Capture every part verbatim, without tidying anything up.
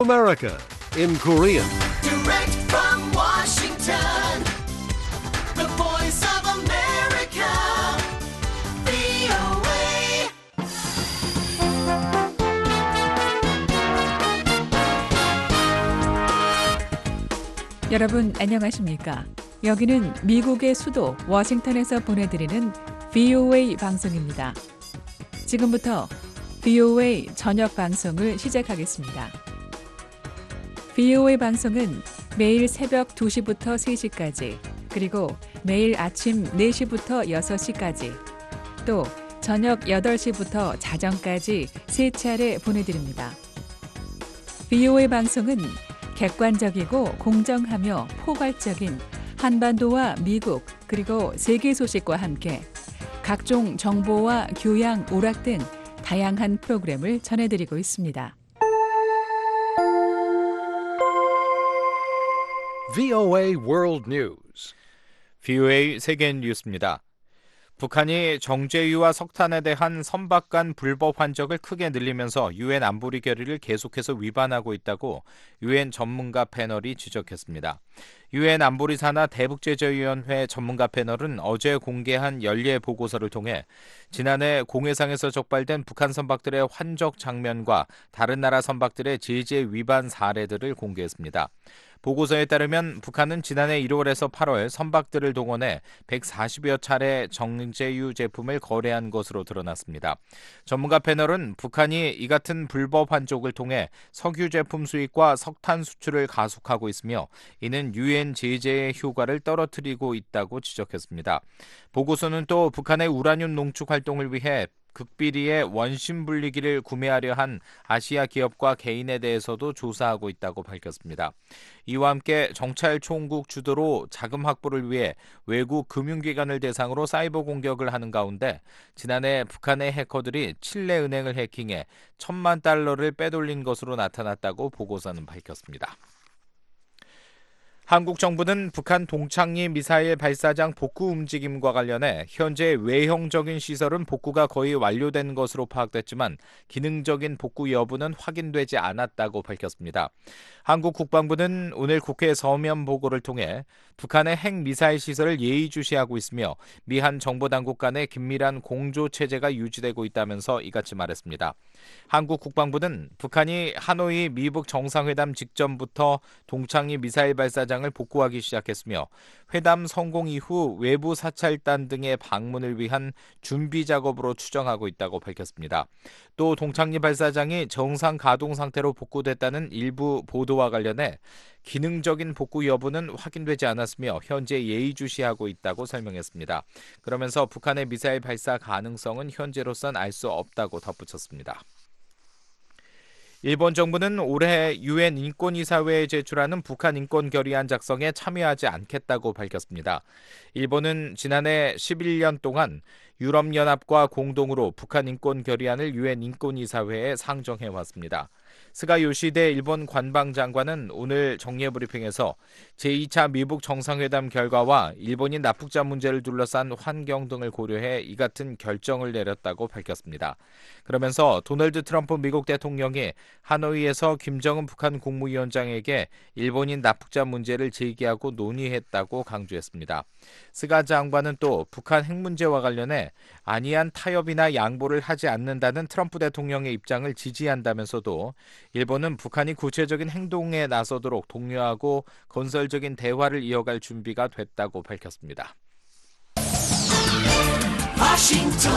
America in Korean. Direct from Washington, the voice of America, 브이오에이. 여러분 안녕하십니까? 여기는 미국의 수도 워싱턴에서 보내드리는 브이오에이 방송입니다. 지금부터 브이오에이 저녁 방송을 시작하겠습니다. 브이오에이 방송은 매일 새벽 두 시부터 세 시까지, 그리고 매일 아침 네 시부터 여섯 시까지, 또 저녁 여덟 시부터 자정까지 세 차례 보내드립니다. 브이오에이 방송은 객관적이고 공정하며 포괄적인 한반도와 미국 그리고 세계 소식과 함께 각종 정보와 교양, 오락 등 다양한 프로그램을 전해드리고 있습니다. 브이오에이 World News. 브이오에이 세계 뉴스입니다. 북한이 정제유와 석탄에 대한 선박 간 불법 환적을 크게 늘리면서 유엔 안보리 결의를 계속해서 위반하고 있다고 유엔 전문가 패널이 지적했습니다. 유엔 안보리 산하 대북제재위원회 전문가 패널은 어제 공개한 연례 보고서를 통해 지난해 공해상에서 적발된 북한 선박들의 환적 장면과 다른 나라 선박들의 제재 위반 사례들을 공개했습니다. 보고서에 따르면 북한은 지난해 일월에서 팔월 선박들을 동원해 백사십여 차례 정제유 제품을 거래한 것으로 드러났습니다. 전문가 패널은 북한이 이 같은 불법 환족을 통해 석유 제품 수입과 석탄 수출을 가속하고 있으며 이는 유엔 제재의 효과를 떨어뜨리고 있다고 지적했습니다. 보고서는 또 북한의 우라늄 농축 활동을 위해 극비리의 원심 분리기를 구매하려 한 아시아 기업과 개인에 대해서도 조사하고 있다고 밝혔습니다. 이와 함께 정찰 총국 주도로 자금 확보를 위해 외국 금융기관을 대상으로 사이버 공격을 하는 가운데 지난해 북한의 해커들이 칠레 은행을 해킹해 천만 달러를 빼돌린 것으로 나타났다고 보고서는 밝혔습니다. 한국 정부는 북한 동창리 미사일 발사장 복구 움직임과 관련해 현재 외형적인 시설은 복구가 거의 완료된 것으로 파악됐지만 기능적인 복구 여부는 확인되지 않았다고 밝혔습니다. 한국 국방부는 오늘 국회 서면 보고를 통해 북한의 핵미사일 시설을 예의주시하고 있으며 미한 정보당국 간의 긴밀한 공조 체제가 유지되고 있다면서 이같이 말했습니다. 한국 국방부는 북한이 하노이 미북 정상회담 직전부터 동창리 미사일 발사장을 복구하기 시작했으며 회담 성공 이후 외부 사찰단 등의 방문을 위한 준비 작업으로 추정하고 있다고 밝혔습니다. 또 동창리 발사장이 정상 가동 상태로 복구됐다는 일부 보도와 관련해 기능적인 복구 여부는 확인되지 않았으며 현재 예의주시하고 있다고 설명했습니다. 그러면서 북한의 미사일 발사 가능성은 현재로선 알 수 없다고 덧붙였습니다. 일본 정부는 올해 유엔 인권이사회에 제출하는 북한 인권 결의안 작성에 참여하지 않겠다고 밝혔습니다. 일본은 지난해 십일 년 동안 유럽연합과 공동으로 북한 인권 결의안을 유엔 인권이사회에 상정해 왔습니다. 스가 요시대 일본 관방장관은 오늘 정례 브리핑에서 제이 차 미북 정상회담 결과와 일본인 납북자 문제를 둘러싼 환경 등을 고려해 이 같은 결정을 내렸다고 밝혔습니다. 그러면서 도널드 트럼프 미국 대통령이 하노이에서 김정은 북한 국무위원장에게 일본인 납북자 문제를 제기하고 논의했다고 강조했습니다. 스가 장관은 또 북한 핵 문제와 관련해 안이한 타협이나 양보를 하지 않는다는 트럼프 대통령의 입장을 지지한다면서도 일본은 북한이 구체적인 행동에 나서도록 독려하고 건설적인 대화를 이어갈 준비가 됐다고 밝혔습니다. 워싱턴,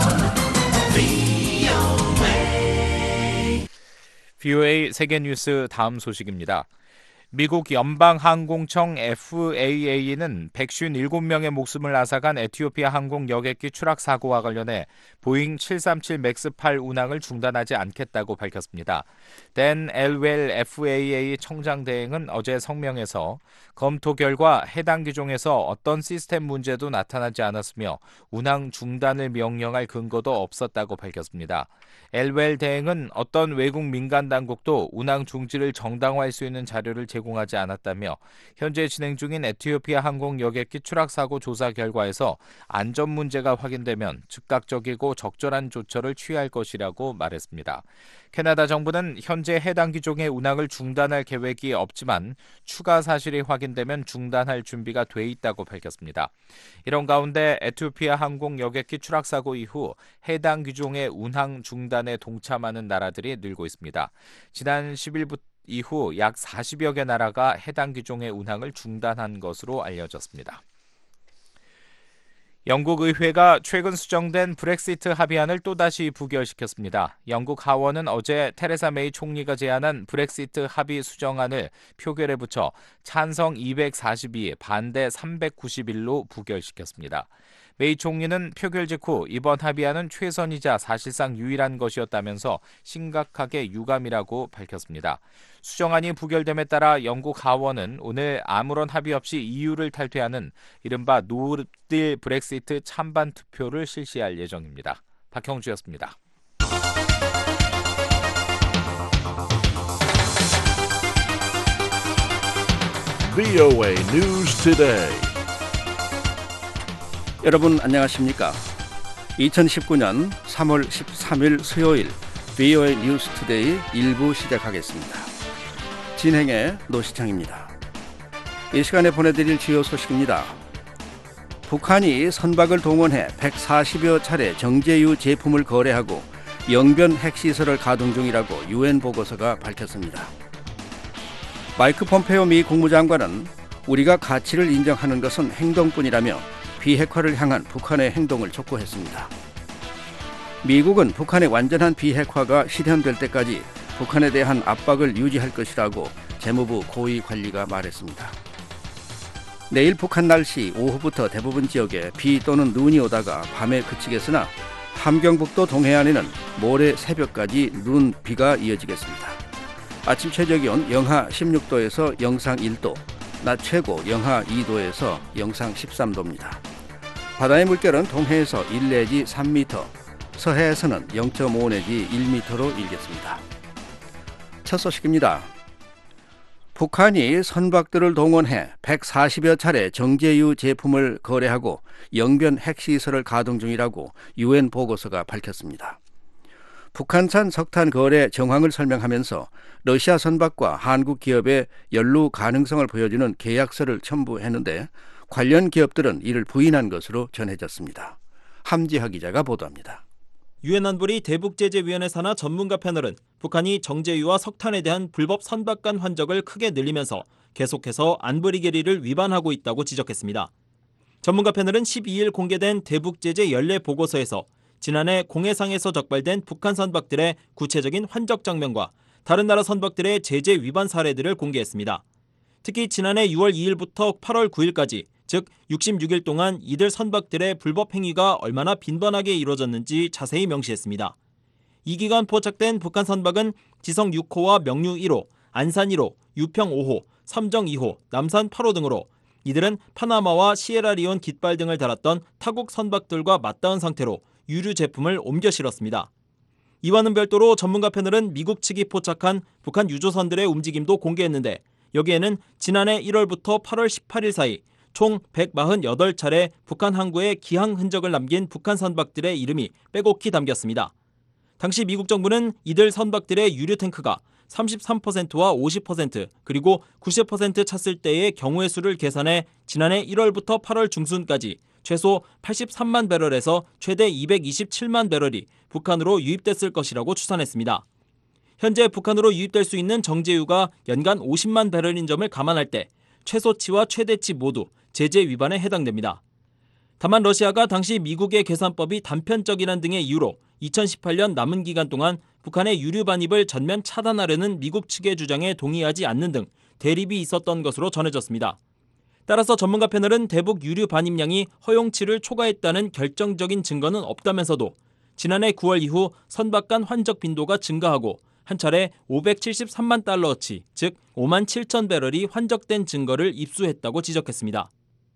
브이오에이. 브이오에이 세계 뉴스 다음 소식입니다. 미국 연방항공청 에프에이에이는 백오십칠 명의 목숨을 앗아간 에티오피아 항공 여객기 추락 사고와 관련해 보잉 칠삼칠 맥스 팔 운항을 중단하지 않겠다고 밝혔습니다. 댄 엘웰 에프에이에이 청장 대행은 어제 성명에서 검토 결과 해당 기종에서 어떤 시스템 문제도 나타나지 않았으며 운항 중단을 명령할 근거도 없었다고 밝혔습니다. 엘웰 대행은 어떤 외국 민간 당국도 운항 중지를 정당화할 수 있는 자료를 제공하지 제공하지 않았다며 현재 진행 중인 에티오피아 항공 여객기 추락 사고 조사 결과에서 안전 문제가 확인되면 즉각적이고 적절한 조처를 취할 것이라고 말했습니다. 캐나다 정부는 현재 해당 기종의 운항을 중단할 계획이 없지만 추가 사실이 확인되면 중단할 준비가 돼 있다고 밝혔습니다. 이런 가운데 에티오피아 항공 여객기 추락 사고 이후 해당 기종의 운항 중단에 동참하는 나라들이 늘고 있습니다. 지난 십 일 이후 약 사십여 개 나라가 해당 기종의 운항을 중단한 것으로 알려졌습니다. 영국 의회가 최근 수정된 브렉시트 합의안을 또다시 부결시켰습니다. 영국 하원은 어제 테레사 메이 총리가 제안한 브렉시트 합의 수정안을 표결에 붙여 찬성 이백사십이, 반대 삼백구십일로 부결시켰습니다. 메이 총리는 표결 직후 이번 합의안은 최선이자 사실상 유일한 것이었다면서 심각하게 유감이라고 밝혔습니다. 수정안이 부결됨에 따라 영국 하원은 오늘 아무런 합의 없이 이유를 탈퇴하는 이른바 노딜 브렉시트 찬반 투표를 실시할 예정입니다. 박형주였습니다. 브이오에이 News Today. 여러분 안녕하십니까? 이천십구 년 삼월 십삼일 수요일 브이오에이 뉴스 투데이 일 부 시작하겠습니다. 진행의 노시창입니다. 이 시간에 보내드릴 주요 소식입니다. 북한이 선박을 동원해 백사십여 차례 정제유 제품을 거래하고 영변 핵시설을 가동 중이라고 유엔 보고서가 밝혔습니다. 마이크 폼페오 미 국무장관은 우리가 가치를 인정하는 것은 행동뿐이라며 비핵화를 향한 북한의 행동을 촉구했습니다. 미국은 북한의 완전한 비핵화가 실현될 때까지 북한에 대한 압박을 유지할 것이라고 재무부 고위 관리가 말했습니다. 내일 북한 날씨 오후부터 대부분 지역에 비 또는 눈이 오다가 밤에 그치겠으나 함경북도 동해안에는 모레 새벽까지 눈, 비가 이어지겠습니다. 아침 최저기온 영하 십육 도에서 영상 일 도, 낮 최고 영하 이 도에서 영상 십삼 도입니다. 바다의 물결은 동해에서 일 내지 삼 미터, 서해에서는 영 점 오 내지 일 미터로 일겠습니다. 첫 소식입니다. 북한이 선박들을 동원해 백사십여 차례 정제유 제품을 거래하고 영변 핵시설을 가동 중이라고 유엔 보고서가 밝혔습니다. 북한산 석탄 거래 정황을 설명하면서 러시아 선박과 한국 기업의 연루 가능성을 보여주는 계약서를 첨부했는데 관련 기업들은 이를 부인한 것으로 전해졌습니다. 함지하 기자가 보도합니다. 유엔 안보리 대북제재위원회 산하 전문가 패널은 북한이 정제유와 석탄에 대한 불법 선박 간 환적을 크게 늘리면서 계속해서 안보리 결의를 위반하고 있다고 지적했습니다. 전문가 패널은 십이일 공개된 대북제재 연례 보고서에서 지난해 공해상에서 적발된 북한 선박들의 구체적인 환적 장면과 다른 나라 선박들의 제재 위반 사례들을 공개했습니다. 특히 지난해 유월 이일부터 팔월 구일까지 즉 육십육 일 동안 이들 선박들의 불법 행위가 얼마나 빈번하게 이루어졌는지 자세히 명시했습니다. 이 기간 포착된 북한 선박은 지성 육 호와 명류 일 호, 안산 일 호, 유평 오 호, 삼정 이 호, 남산 팔 호 등으로 이들은 파나마와 시에라리온 깃발 등을 달았던 타국 선박들과 맞닿은 상태로 유류 제품을 옮겨 실었습니다. 이와는 별도로 전문가 패널은 미국 측이 포착한 북한 유조선들의 움직임도 공개했는데 여기에는 지난해 일월부터 팔월 십팔일 사이 총 백사십팔 차례 북한 항구에 기항 흔적을 남긴 북한 선박들의 이름이 빼곡히 담겼습니다. 당시 미국 정부는 이들 선박들의 유류 탱크가 삼십삼 퍼센트와 오십 퍼센트 그리고 구십 퍼센트 찼을 때의 경우의 수를 계산해 지난해 일월부터 팔월 중순까지 최소 팔십삼만 배럴에서 최대 이백이십칠만 배럴이 북한으로 유입됐을 것이라고 추산했습니다. 현재 북한으로 유입될 수 있는 정제유가 연간 오십만 배럴인 점을 감안할 때 최소치와 최대치 모두 제재 위반에 해당됩니다. 다만 러시아가 당시 미국의 계산법이 단편적이란 등의 이유로 이천십팔 년 남은 기간 동안 북한의 유류 반입을 전면 차단하려는 미국 측의 주장에 동의하지 않는 등 대립이 있었던 것으로 전해졌습니다. 따라서 전문가 패널은 대북 유류 반입량이 허용치를 초과했다는 결정적인 증거는 없다면서도 지난해 구월 이후 선박 간 환적 빈도가 증가하고 한 차례 오백칠십삼만 달러어치, 즉 오만 칠천 배럴이 환적된 증거를 입수했다고 지적했습니다.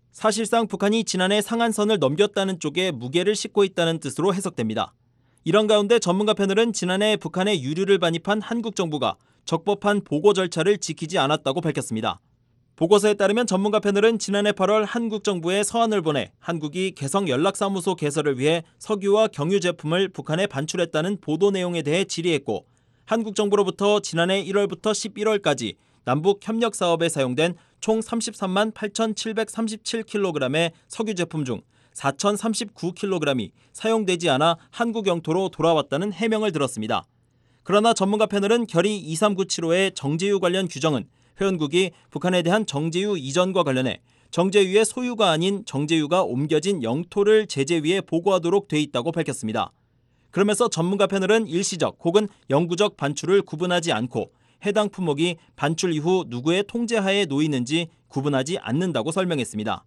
사실상 북한이 지난해 상한선을 넘겼다는 쪽에 무게를 싣고 있다는 뜻으로 해석됩니다. 이런 가운데 전문가 패널은 지난해 북한의 유류를 반입한 한국 정부가 적법한 보고 절차를 지키지 않았다고 밝혔습니다. 보고서에 따르면 전문가 패널은 지난해 팔월 한국 정부에 서한을 보내 한국이 개성 연락사무소 개설을 위해 석유와 경유 제품을 북한에 반출했다는 보도 내용에 대해 질의했고, 한국 정부로부터 지난해 일월부터 십일월까지 남북 협력 사업에 사용된 총 삼십삼만 팔천칠백삼십칠 킬로그램의 석유 제품 중 사천삼십구 킬로그램이 사용되지 않아 한국 영토로 돌아왔다는 해명을 들었습니다. 그러나 전문가 패널은 결의 이삼구칠오의 정제유 관련 규정은 회원국이 북한에 대한 정제유 이전과 관련해 정제유의 소유가 아닌 정제유가 옮겨진 영토를 제재위에 보고하도록 돼 있다고 밝혔습니다. 그러면서 전문가 패널은 일시적 혹은 영구적 반출을 구분하지 않고 해당 품목이 반출 이후 누구의 통제하에 놓이는지 구분하지 않는다고 설명했습니다.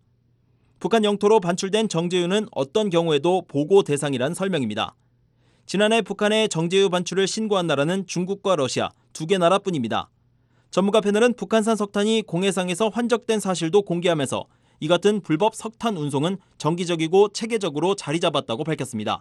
북한 영토로 반출된 정제유는 어떤 경우에도 보고 대상이란 설명입니다. 지난해 북한의 정제유 반출을 신고한 나라는 중국과 러시아 두 개 나라뿐입니다. 전문가 패널은 북한산 석탄이 공해상에서 환적된 사실도 공개하면서 이 같은 불법 석탄 운송은 정기적이고 체계적으로 자리 잡았다고 밝혔습니다.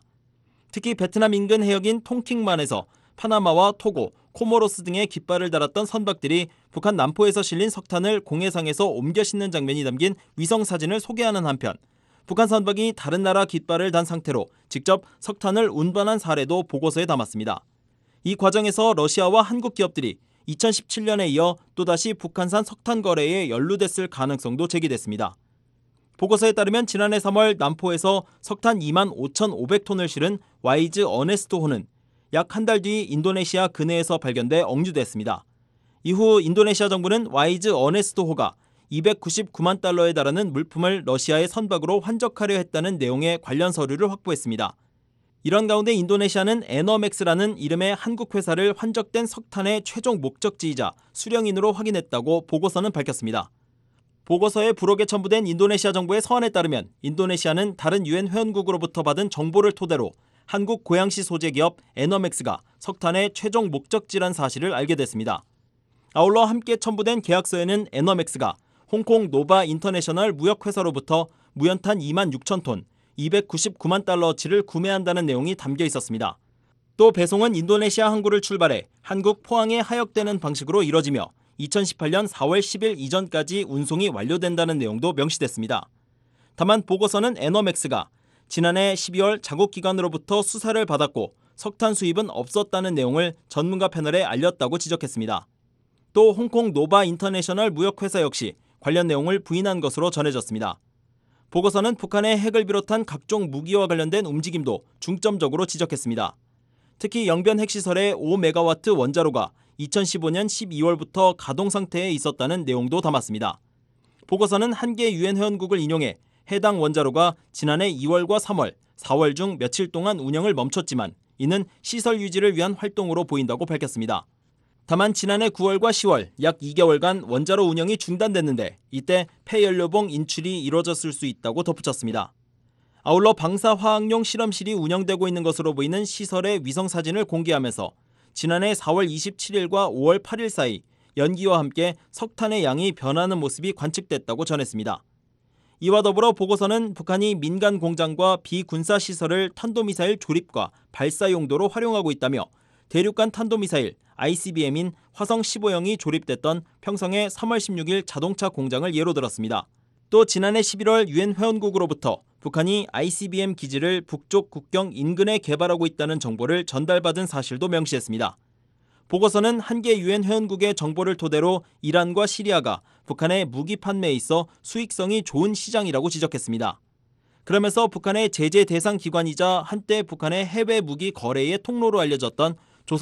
특히 베트남 인근 해역인 통킹만에서 파나마와 토고, 코모로스 등의 깃발을 달았던 선박들이 북한 남포에서 실린 석탄을 공해상에서 옮겨 싣는 장면이 담긴 위성사진을 소개하는 한편, 북한 선박이 다른 나라 깃발을 단 상태로 직접 석탄을 운반한 사례도 보고서에 담았습니다. 이 과정에서 러시아와 한국 기업들이 이천십칠 년에 이어 또다시 북한산 석탄 거래에 연루됐을 가능성도 제기됐습니다. 보고서에 따르면 지난해 삼월 남포에서 석탄 이만 오천오백 톤을 실은 와이즈 어네스트호는 약 한 달 뒤 인도네시아 근해에서 발견돼 억류됐습니다. 이후 인도네시아 정부는 와이즈 어네스트호가 이백구십구만 달러에 달하는 물품을 러시아의 선박으로 환적하려 했다는 내용의 관련 서류를 확보했습니다. 이런 가운데 인도네시아는 에너맥스라는 이름의 한국 회사를 환적된 석탄의 최종 목적지이자 수령인으로 확인했다고 보고서는 밝혔습니다. 보고서에 부록에 첨부된 인도네시아 정부의 서한에 따르면 인도네시아는 다른 유엔 회원국으로부터 받은 정보를 토대로 한국 고양시 소재 기업 에너맥스가 석탄의 최종 목적지란 사실을 알게 됐습니다. 아울러 함께 첨부된 계약서에는 에너맥스가 홍콩 노바 인터내셔널 무역회사로부터 무연탄 이만 육천 톤, 이백구십구만 달러어치를 구매한다는 내용이 담겨 있었습니다. 또 배송은 인도네시아 항구를 출발해 한국 포항에 하역되는 방식으로 이뤄지며 이천십팔 년 사월 십일 이전까지 운송이 완료된다는 내용도 명시됐습니다. 다만 보고서는 에너맥스가 지난해 십이월 자국기관으로부터 수사를 받았고 석탄 수입은 없었다는 내용을 전문가 패널에 알렸다고 지적했습니다. 또 홍콩 노바 인터내셔널 무역회사 역시 관련 내용을 부인한 것으로 전해졌습니다. 보고서는 북한의 핵을 비롯한 각종 무기와 관련된 움직임도 중점적으로 지적했습니다. 특히 영변 핵시설의 오 메가와트 원자로가 이천십오 년 십이월부터 가동 상태에 있었다는 내용도 담았습니다. 보고서는 한 개 유엔 회원국을 인용해 해당 원자로가 지난해 이월과 삼월, 사월 중 며칠 동안 운영을 멈췄지만 이는 시설 유지를 위한 활동으로 보인다고 밝혔습니다. 다만 지난해 구월과 시월 약 이 개월간 원자로 운영이 중단됐는데 이때 폐연료봉 인출이 이뤄졌을 수 있다고 덧붙였습니다. 아울러 방사화학용 실험실이 운영되고 있는 것으로 보이는 시설의 위성사진을 공개하면서 지난해 사월 이십칠일과 오월 팔일 사이 연기와 함께 석탄의 양이 변하는 모습이 관측됐다고 전했습니다. 이와 더불어 보고서는 북한이 민간 공장과 비군사 시설을 탄도미사일 조립과 발사 용도로 활용하고 있다며 대륙간 탄도미사일 아이씨비엠인 화성 십오형이 조립됐던 평성의 삼월 십육일 자동차 공장을 예로 들었습니다. 또 지난해 십일월 유엔 회원국으로부터 북한이 아이씨비엠 기지를 북쪽 국경 인근에 개발하고 있다는 정보를 전달받은 사실도 명시했습니다. 보고서는 한 개 유엔 회원국의 정보를 토대로 이란과 시리아가 북한의 무기 판매에 있어 수익성이 좋은 시장이라고 지적했습니다. 그러면서 북한의 제재 대상 기관이자 한때 북한의 해외 무기 거래의 통로로 알려졌던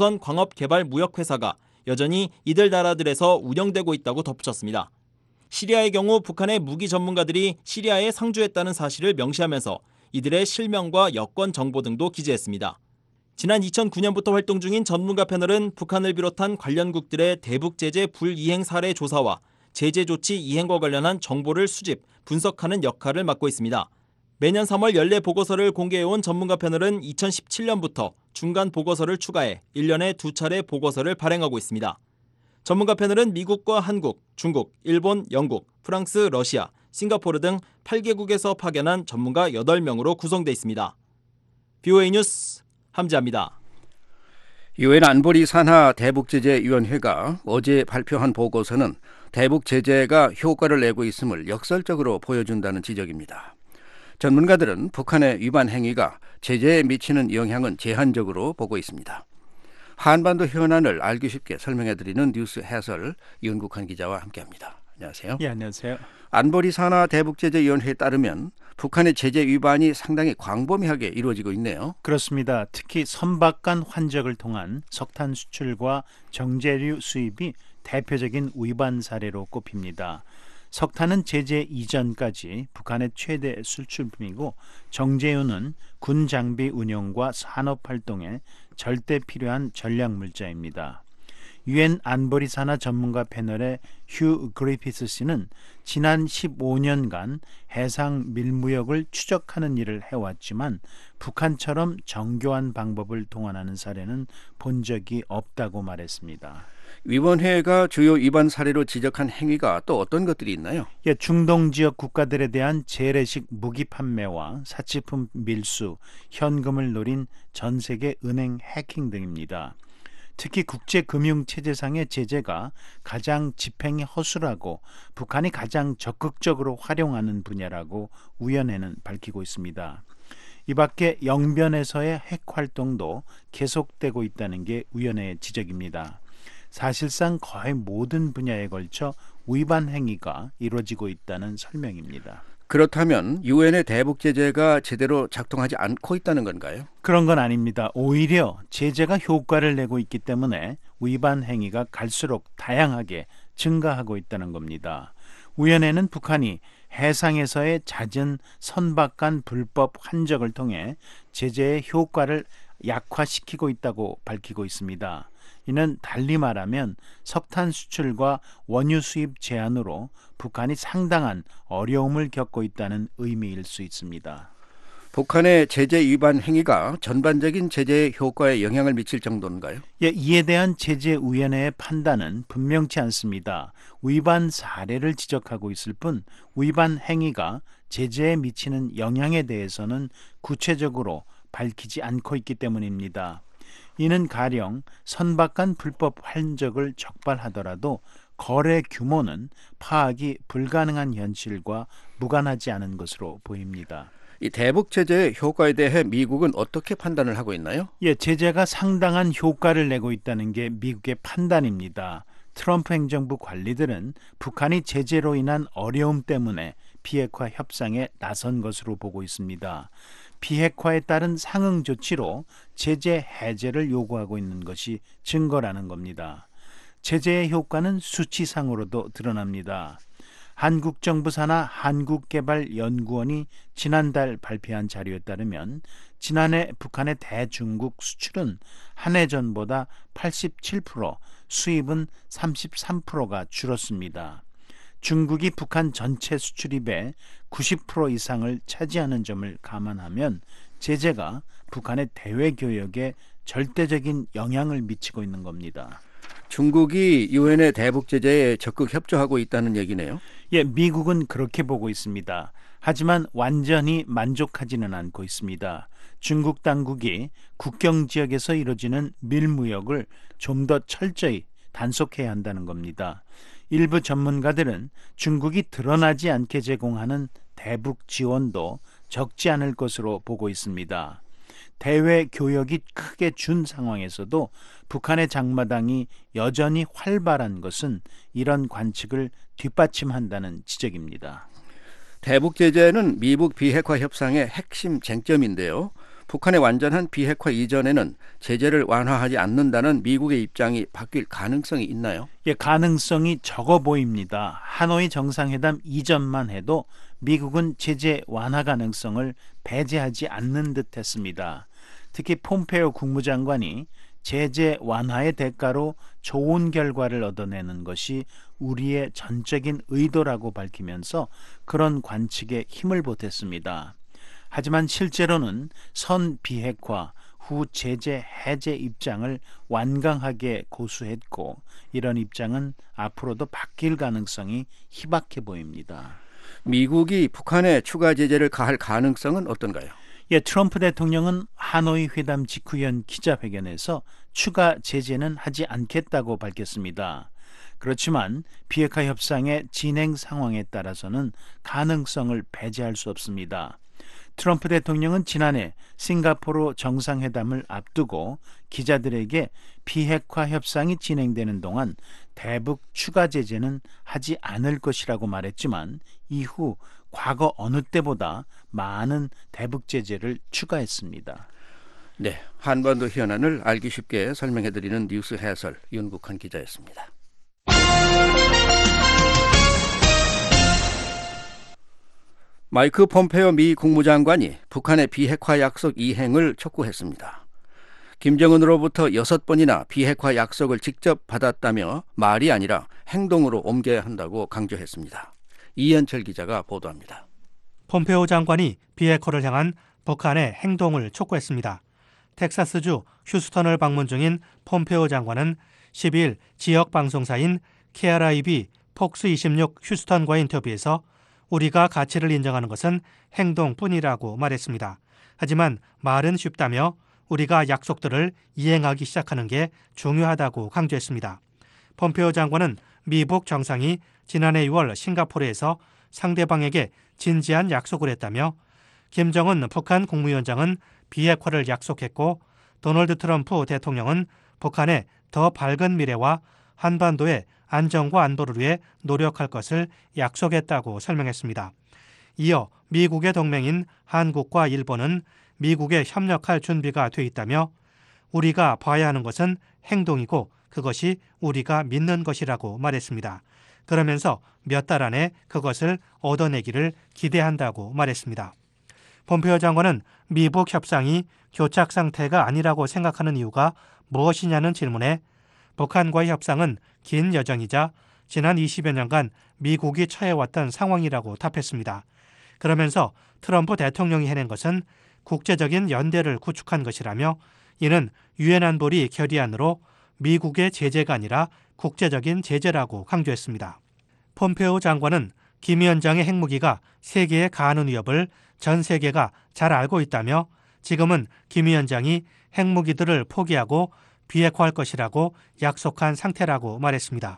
조선광업개발무역회사가 여전히 이들 나라들에서 운영되고 있다고 덧붙였습니다. 시리아의 경우 북한의 무기 전문가들이 시리아에 상주했다는 사실을 명시하면서 이들의 실명과 여권 정보 등도 기재했습니다. 지난 이천구 년부터 활동 중인 전문가 패널은 북한을 비롯한 관련국들의 대북 제재 불이행 사례 조사와 제재 조치 이행과 관련한 정보를 수집, 분석하는 역할을 맡고 있습니다. 매년 삼월 연례 보고서를 공개해온 전문가 패널은 이천십칠 년부터 중간 보고서를 추가해 일 년에 두 차례 보고서를 발행하고 있습니다. 전문가 패널은 미국과 한국, 중국, 일본, 영국, 프랑스, 러시아, 싱가포르 등 팔 개국에서 파견한 전문가 여덟 명으로 구성돼 있습니다. 비오에이 뉴스 함지아입니다. 유엔 안보리 산하 대북제재위원회가 어제 발표한 보고서는 대북 제재가 효과를 내고 있음을 역설적으로 보여준다는 지적입니다. 전문가들은 북한의 위반 행위가 제재에 미치는 영향은 제한적으로 보고 있습니다. 한반도 현안을 알기 쉽게 설명해드리는 뉴스 해설 윤국한 기자와 함께합니다. 안녕하세요. 예, 안녕하세요. 안보리 산하 대북제재위원회에 따르면 북한의 제재 위반이 상당히 광범위하게 이루어지고 있네요. 그렇습니다. 특히 선박간 환적을 통한 석탄 수출과 정제류 수입이 대표적인 위반 사례로 꼽힙니다. 석탄은 제재 이전까지 북한의 최대 수출품이고 정제유는 군 장비 운용과 산업 활동에 절대 필요한 전략 물자입니다. 유엔 안보리 산하 전문가 패널의 휴 그리피스 씨는 지난 십오 년간 해상 밀무역을 추적하는 일을 해왔지만 북한처럼 정교한 방법을 동원하는 사례는 본 적이 없다고 말했습니다. 위원회가 주요 위반 사례로 지적한 행위가 또 어떤 것들이 있나요? 예, 중동 지역 국가들에 대한 재래식 무기 판매와 사치품 밀수, 현금을 노린 전 세계 은행 해킹 등입니다. 특히 국제금융체제상의 제재가 가장 집행이 허술하고 북한이 가장 적극적으로 활용하는 분야라고 위원회는 밝히고 있습니다. 이 밖에 영변에서의 핵 활동도 계속되고 있다는 게 위원회의 지적입니다. 사실상 거의 모든 분야에 걸쳐 위반 행위가 이루어지고 있다는 설명입니다. 그렇다면 유엔의 대북 제재가 제대로 작동하지 않고 있다는 건가요? 그런 건 아닙니다. 오히려 제재가 효과를 내고 있기 때문에 위반 행위가 갈수록 다양하게 증가하고 있다는 겁니다. 위원회는 북한이 해상에서의 잦은 선박 간 불법 환적을 통해 제재의 효과를 약화시키고 있다고 밝히고 있습니다. 이는 달리 말하면 석탄 수출과 원유 수입 제한으로 북한이 상당한 어려움을 겪고 있다는 의미일 수 있습니다. 북한의 제재 위반 행위가 전반적인 제재의 효과에 영향을 미칠 정도인가요? 예, 이에 대한 제재위원회의 판단은 분명치 않습니다. 위반 사례를 지적하고 있을 뿐 위반 행위가 제재에 미치는 영향에 대해서는 구체적으로 밝히지 않고 있기 때문입니다. 이는 가령 선박 간 불법 환적을 적발하더라도 거래 규모는 파악이 불가능한 현실과 무관하지 않은 것으로 보입니다. 이 대북 제재의 효과에 대해 미국은 어떻게 판단을 하고 있나요? 예, 제재가 상당한 효과를 내고 있다는 게 미국의 판단입니다. 트럼프 행정부 관리들은 북한이 제재로 인한 어려움 때문에 비핵화 협상에 나선 것으로 보고 있습니다. 비핵화에 따른 상응 조치로 제재 해제를 요구하고 있는 것이 증거라는 겁니다. 제재의 효과는 수치상으로도 드러납니다. 한국 정부 산하 한국개발연구원이 지난달 발표한 자료에 따르면 지난해 북한의 대중국 수출은 한 해 전보다 팔십칠 퍼센트, 수입은 삼십삼 퍼센트가 줄었습니다. 중국이 북한 전체 수출입의 구십 퍼센트 이상을 차지하는 점을 감안하면 제재가 북한의 대외 교역에 절대적인 영향을 미치고 있는 겁니다. 중국이 유엔의 대북 제재에 적극 협조하고 있다는 얘기네요. 예, 미국은 그렇게 보고 있습니다. 하지만 완전히 만족하지는 않고 있습니다. 중국 당국이 국경 지역에서 이루어지는 밀무역을 좀 더 철저히 단속해야 한다는 겁니다. 일부 전문가들은 중국이 드러나지 않게 제공하는 대북 지원도 적지 않을 것으로 보고 있습니다. 대외 교역이 크게 준 상황에서도 북한의 장마당이 여전히 활발한 것은 이런 관측을 뒷받침한다는 지적입니다. 대북 제재는 미북 비핵화 협상의 핵심 쟁점인데요. 북한의 완전한 비핵화 이전에는 제재를 완화하지 않는다는 미국의 입장이 바뀔 가능성이 있나요? 예, 가능성이 적어 보입니다. 하노이 정상회담 이전만 해도 미국은 제재 완화 가능성을 배제하지 않는 듯 했습니다. 특히 폼페오 국무장관이 제재 완화의 대가로 좋은 결과를 얻어내는 것이 우리의 전적인 의도라고 밝히면서 그런 관측에 힘을 보탰습니다. 하지만 실제로는 선 비핵화 후 제재 해제 입장을 완강하게 고수했고 이런 입장은 앞으로도 바뀔 가능성이 희박해 보입니다. 미국이 북한에 추가 제재를 가할 가능성은 어떤가요? 예, 트럼프 대통령은 하노이 회담 직후 연 기자회견에서 추가 제재는 하지 않겠다고 밝혔습니다. 그렇지만 비핵화 협상의 진행 상황에 따라서는 가능성을 배제할 수 없습니다. 트럼프 대통령은 지난해 싱가포르 정상회담을 앞두고 기자들에게 비핵화 협상이 진행되는 동안 대북 추가 제재는 하지 않을 것이라고 말했지만 이후 과거 어느 때보다 많은 대북 제재를 추가했습니다. 네, 한반도 현안을 알기 쉽게 설명해드리는 뉴스 해설 윤국한 기자였습니다. 마이크 폼페오 미 국무장관이 북한의 비핵화 약속 이행을 촉구했습니다. 김정은으로부터 여섯 번이나 비핵화 약속을 직접 받았다며 말이 아니라 행동으로 옮겨야 한다고 강조했습니다. 이현철 기자가 보도합니다. 폼페오 장관이 비핵화를 향한 북한의 행동을 촉구했습니다. 텍사스주 휴스턴을 방문 중인 폼페오 장관은 십이일 지역 방송사인 케알아이비 폭스 이십육 휴스턴과의 인터뷰에서 우리가 가치를 인정하는 것은 행동뿐이라고 말했습니다. 하지만 말은 쉽다며 우리가 약속들을 이행하기 시작하는 게 중요하다고 강조했습니다. 폼페오 장관은 미북 정상이 지난해 유월 싱가포르에서 상대방에게 진지한 약속을 했다며 김정은 북한 국무위원장은 비핵화를 약속했고 도널드 트럼프 대통령은 북한의 더 밝은 미래와 한반도의 안정과 안보를 위해 노력할 것을 약속했다고 설명했습니다. 이어 미국의 동맹인 한국과 일본은 미국에 협력할 준비가 돼 있다며 우리가 봐야 하는 것은 행동이고 그것이 우리가 믿는 것이라고 말했습니다. 그러면서 몇 달 안에 그것을 얻어내기를 기대한다고 말했습니다. 폼페오 장관은 미북 협상이 교착 상태가 아니라고 생각하는 이유가 무엇이냐는 질문에 북한과의 협상은 긴 여정이자 지난 이십여 년간 미국이 처해왔던 상황이라고 답했습니다. 그러면서 트럼프 대통령이 해낸 것은 국제적인 연대를 구축한 것이라며 이는 유엔 안보리 결의안으로 미국의 제재가 아니라 국제적인 제재라고 강조했습니다. 폼페오 장관은 김 위원장의 핵무기가 세계에 가하는 위협을 전 세계가 잘 알고 있다며 지금은 김 위원장이 핵무기들을 포기하고 비핵화할 것이라고 약속한 상태라고 말했습니다.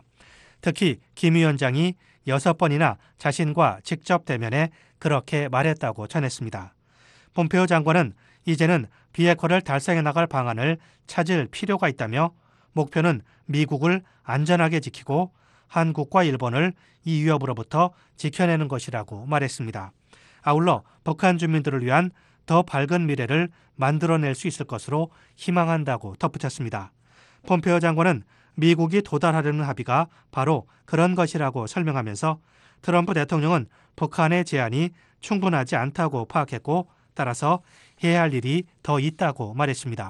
특히 김 위원장이 여섯 번이나 자신과 직접 대면해 그렇게 말했다고 전했습니다. 폼페오 장관은 이제는 비핵화를 달성해 나갈 방안을 찾을 필요가 있다며 목표는 미국을 안전하게 지키고 한국과 일본을 이 위협으로부터 지켜내는 것이라고 말했습니다. 아울러 북한 주민들을 위한 더 밝은 미래를 만들어낼 수 있을 것으로 희망한다고 덧붙였습니다. 폼페오 장관은 미국이 도달하려는 합의가 바로 그런 것이라고 설명하면서 트럼프 대통령은 북한의 제안이 충분하지 않다고 파악했고 따라서 해야 할 일이 더 있다고 말했습니다.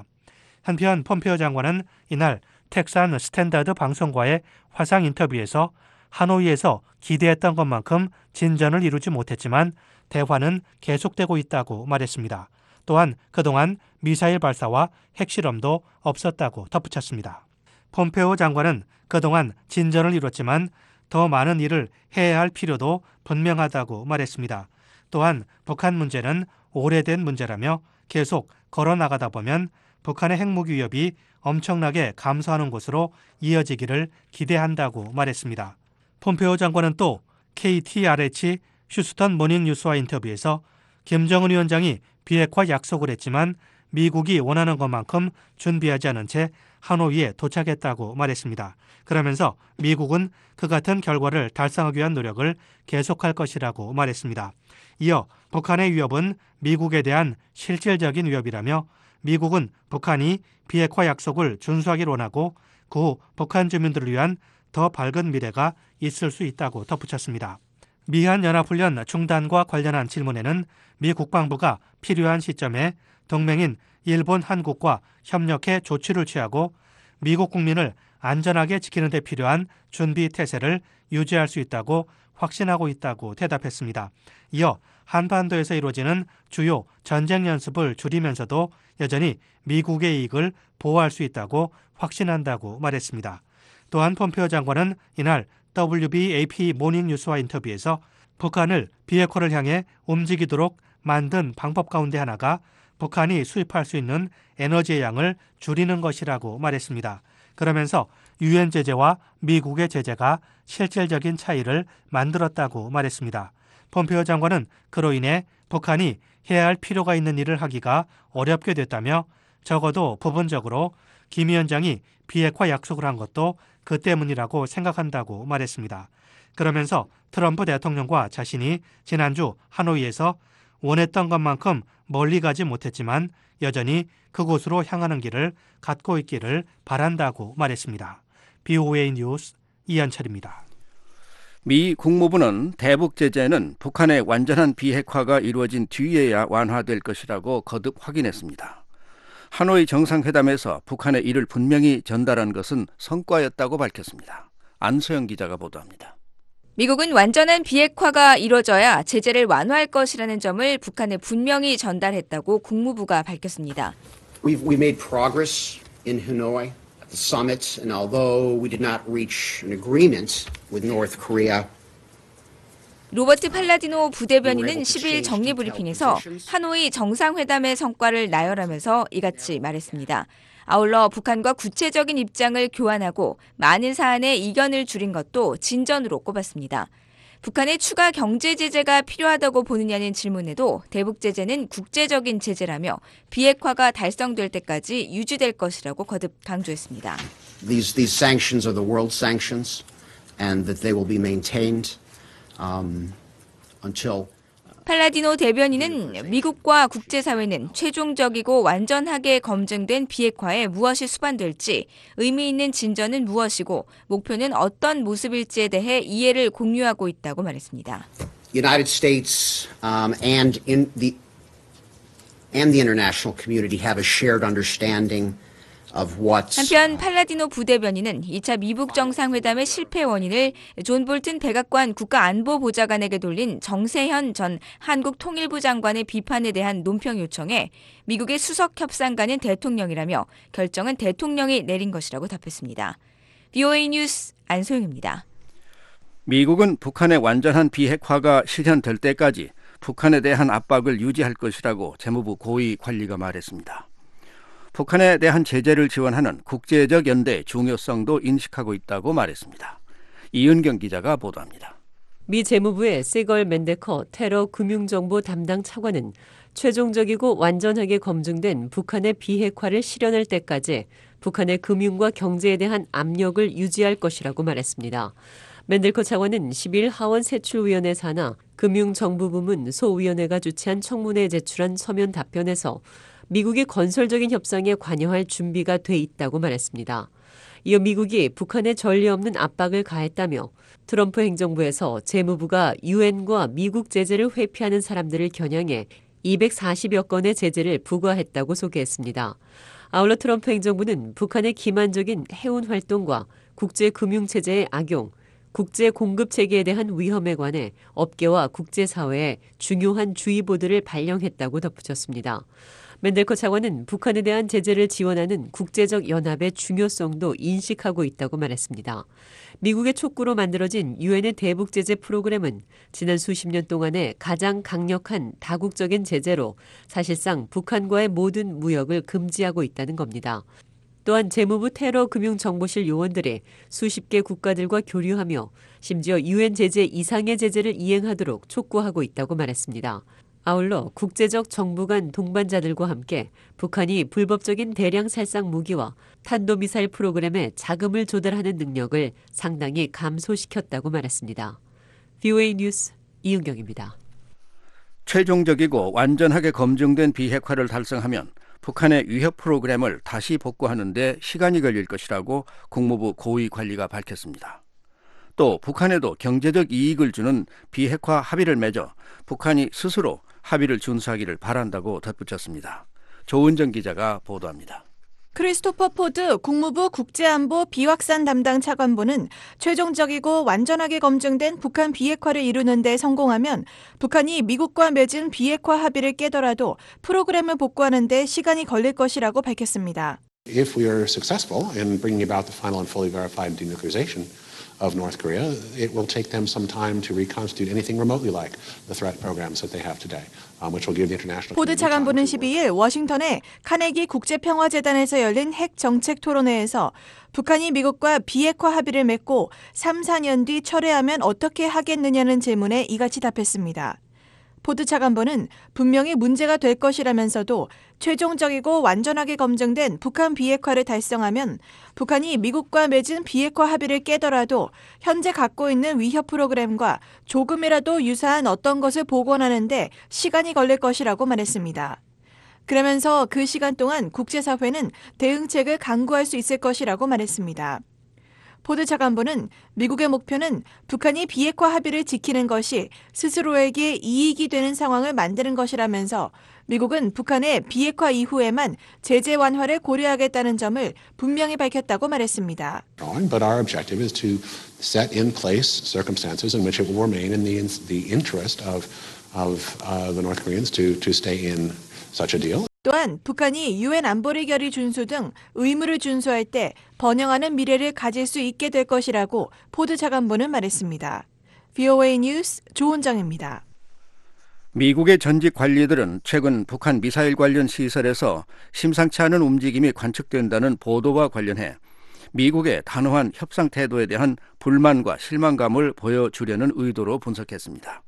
한편 폼페오 장관은 이날 텍산 스탠다드 방송과의 화상 인터뷰에서 하노이에서 기대했던 것만큼 진전을 이루지 못했지만 대화는 계속되고 있다고 말했습니다. 또한 그동안 미사일 발사와 핵실험도 없었다고 덧붙였습니다. 폼페오 장관은 그동안 진전을 이뤘지만 더 많은 일을 해야 할 필요도 분명하다고 말했습니다. 또한 북한 문제는 오래된 문제라며 계속 걸어나가다 보면 북한의 핵무기 위협이 엄청나게 감소하는 곳으로 이어지기를 기대한다고 말했습니다. 폼페오 장관은 또 케이티알에이치 휴스턴 모닝뉴스와 인터뷰에서 김정은 위원장이 비핵화 약속을 했지만 미국이 원하는 것만큼 준비하지 않은 채 하노이에 도착했다고 말했습니다. 그러면서 미국은 그 같은 결과를 달성하기 위한 노력을 계속할 것이라고 말했습니다. 이어 북한의 위협은 미국에 대한 실질적인 위협이라며 미국은 북한이 비핵화 약속을 준수하기를 원하고 그 후 북한 주민들을 위한 더 밝은 미래가 있을 수 있다고 덧붙였습니다. 미한 연합훈련 중단과 관련한 질문에는 미 국방부가 필요한 시점에 동맹인 일본, 한국과 협력해 조치를 취하고 미국 국민을 안전하게 지키는 데 필요한 준비 태세를 유지할 수 있다고 확신하고 있다고 대답했습니다. 이어 한반도에서 이루어지는 주요 전쟁 연습을 줄이면서도 여전히 미국의 이익을 보호할 수 있다고 확신한다고 말했습니다. 또한 폼페오 장관은 이날 더블유비에이피 모닝뉴스와 인터뷰에서 북한을 비핵화를 향해 움직이도록 만든 방법 가운데 하나가 북한이 수입할 수 있는 에너지의 양을 줄이는 것이라고 말했습니다. 그러면서 유엔 제재와 미국의 제재가 실질적인 차이를 만들었다고 말했습니다. 폼페오 장관은 그로 인해 북한이 해야 할 필요가 있는 일을 하기가 어렵게 됐다며 적어도 부분적으로 김 위원장이 비핵화 약속을 한 것도 그 때문이라고 생각한다고 말했습니다. 그러면서 트럼프 대통령과 자신이 지난주 하노이에서 원했던 것만큼 멀리 가지 못했지만 여전히 그곳으로 향하는 길을 갖고 있기를 바란다고 말했습니다. 비오에이 뉴스 이현철입니다. 미 국무부는 대북 제재는 북한의 완전한 비핵화가 이루어진 뒤에야 완화될 것이라고 거듭 확인했습니다. 하노이 정상회담에서 북한에 이를 분명히 전달한 것은 성과였다고 밝혔습니다. 안소영 기자가 보도합니다. 미국은 완전한 비핵화가 이뤄져야 제재를 완화할 것이라는 점을 북한에 분명히 전달했다고 국무부가 밝혔습니다. We've we made progress in Hanoi at the summit, and although we did not reach an agreement with North Korea. 로버트 팔라디노 부대변인은 십일 정례 브리핑에서 하노이 정상회담의 성과를 나열하면서 이같이 말했습니다. 아울러 북한과 구체적인 입장을 교환하고 많은 사안에 이견을 줄인 것도 진전으로 꼽았습니다. 북한의 추가 경제 제재가 필요하다고 보느냐는 질문에도 대북 제재는 국제적인 제재라며 비핵화가 달성될 때까지 유지될 것이라고 거듭 강조했습니다. These these sanctions are the world sanctions, and that they will be maintained um, until. 팔라디노 대변인은 미국과 국제사회는 최종적이고 완전하게 검증된 비핵화에 무엇이 수반될지, 의미 있는 진전은 무엇이고 목표는 어떤 모습일지에 대해 이해를 공유하고 있다고 말했습니다. United States um, and in the and the international community have a shared understanding. 한편 팔라디노 부대변인은 이 차 미북 정상회담의 실패 원인을 존 볼튼 백악관 국가안보보좌관에게 돌린 정세현 전 한국통일부 장관의 비판에 대한 논평 요청에 미국의 수석협상가는 대통령이라며 결정은 대통령이 내린 것이라고 답했습니다. 비오에이 뉴스 안소영입니다. 미국은 북한의 완전한 비핵화가 실현될 때까지 북한에 대한 압박을 유지할 것이라고 재무부 고위 관리가 말했습니다. 북한에 대한 제재를 지원하는 국제적 연대의 중요성도 인식하고 있다고 말했습니다. 이은경 기자가 보도합니다. 미 재무부의 세걸 맨데커 테러 금융정보 담당 차관은 최종적이고 완전하게 검증된 북한의 비핵화를 실현할 때까지 북한의 금융과 경제에 대한 압력을 유지할 것이라고 말했습니다. 맨데커 차관은 십일 하원 세출위원회 산하 금융정부부문 소위원회가 주최한 청문회에 제출한 서면 답변에서 미국의 건설적인 협상에 관여할 준비가 돼 있다고 말했습니다. 이어 미국이 북한에 전례 없는 압박을 가했다며 트럼프 행정부에서 재무부가 유엔과 미국 제재를 회피하는 사람들을 겨냥해 이백사십여 건의 제재를 부과했다고 소개했습니다. 아울러 트럼프 행정부는 북한의 기만적인 해운 활동과 국제금융체제의 악용, 국제 공급 체계에 대한 위험에 관해 업계와 국제사회에 중요한 주의보들을 발령했다고 덧붙였습니다. 맨델커 차관은 북한에 대한 제재를 지원하는 국제적 연합의 중요성도 인식하고 있다고 말했습니다. 미국의 촉구로 만들어진 유엔의 대북 제재 프로그램은 지난 수십 년 동안의 가장 강력한 다국적인 제재로 사실상 북한과의 모든 무역을 금지하고 있다는 겁니다. 또한 재무부 테러 금융정보실 요원들이 수십 개 국가들과 교류하며 심지어 유엔 제재 이상의 제재를 이행하도록 촉구하고 있다고 말했습니다. 아울러 국제적 정부 간 동반자들과 함께 북한이 불법적인 대량 살상 무기와 탄도미사일 프로그램에 자금을 조달하는 능력을 상당히 감소시켰다고 말했습니다. 비오에이 뉴스 이은경입니다. 최종적이고 완전하게 검증된 비핵화를 달성하면 북한의 위협 프로그램을 다시 복구하는 데 시간이 걸릴 것이라고 국무부 고위 관리가 밝혔습니다. 또 북한에도 경제적 이익을 주는 비핵화 합의를 맺어 북한이 스스로 합의를 준수하기를 바란다고 덧붙였습니다. 조은정 기자가 보도합니다. 크리스토퍼 포드 국무부 국제안보 비확산 담당 차관보는 최종적이고 완전하게 검증된 북한 비핵화를 이루는 데 성공하면 북한이 미국과 맺은 비핵화 합의를 깨더라도 프로그램을 복구하는 데 시간이 걸릴 것이라고 밝혔습니다. If we are successful in bringing about the final and fully verified denuclearization of North Korea, it will take them some time to reconstitute anything remotely like the threat programs that they have today, um, which will give the international 포드 차관보는 십이 일 워싱턴의 카네기 국제평화재단에서 열린 핵 정책 토론회에서 북한이 미국과 비핵화 합의를 맺고 삼, 사 년 뒤 철회하면 어떻게 하겠느냐는 질문에 이같이 답했습니다. 포드 차관보는 분명히 문제가 될 것이라면서도 최종적이고 완전하게 검증된 북한 비핵화를 달성하면 북한이 미국과 맺은 비핵화 합의를 깨더라도 현재 갖고 있는 위협 프로그램과 조금이라도 유사한 어떤 것을 복원하는 데 시간이 걸릴 것이라고 말했습니다. 그러면서 그 시간 동안 국제사회는 대응책을 강구할 수 있을 것이라고 말했습니다. 포드 차관보는 미국의 목표는 북한이 비핵화 합의를 지키는 것이 스스로에게 이익이 되는 상황을 만드는 것이라면서 미국은 북한의 비핵화 이후에만 제재 완화를 고려하겠다는 점을 분명히 밝혔다고 말했습니다. But our objective is to set in place circumstances in which it will remain in the, the interest of, of uh, the North Koreans to, to stay in such a deal. 또한 북한이 유엔 안보리 결의 준수 등 의무를 준수할 때 번영하는 미래를 가질 수 있게 될 것이라고 포드 차관보는 말했습니다. 브이오에이 뉴스 조은정입니다. 미국의 전직 관리들은 최근 북한 미사일 관련 시설에서 심상치 않은 움직임이 관측된다는 보도와 관련해 미국의 단호한 협상 태도에 대한 불만과 실망감을 보여주려는 의도로 분석했습니다.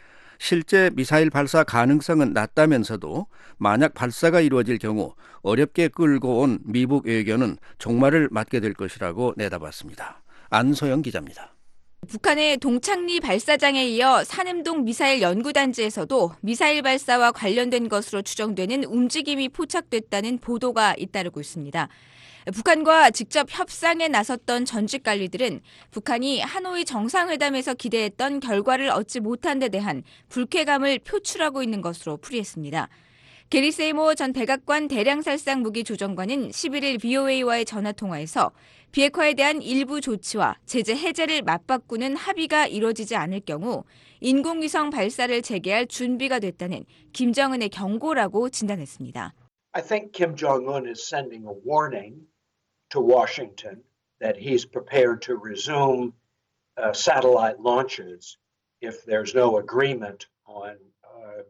실제 미사일 발사 가능성은 낮다면서도 만약 발사가 이루어질 경우 어렵게 끌고 온 미국 외교는 종말을 맞게 될 것이라고 내다봤습니다. 안소영 기자입니다. 북한의 동창리 발사장에 이어 산음동 미사일 연구단지에서도 미사일 발사와 관련된 것으로 추정되는 움직임이 포착됐다는 보도가 잇따르고 있습니다. 북한과 직접 협상에 나섰던 전직 관리들은 북한이 하노이 정상회담에서 기대했던 결과를 얻지 못한 데 대한 불쾌감을 표출하고 있는 것으로 풀이했습니다. 게리 세이모 전 백악관 대량살상 무기 조정관은 십일 일 브이오에이와의 전화통화에서 비핵화에 대한 일부 조치와 제재 해제를 맞바꾸는 합의가 이뤄지지 않을 경우 인공위성 발사를 재개할 준비가 됐다는 김정은의 경고라고 진단했습니다. I think Kim Jong-un is sending a warning to Washington that he's prepared to resume uh, satellite launches if there's no agreement on uh,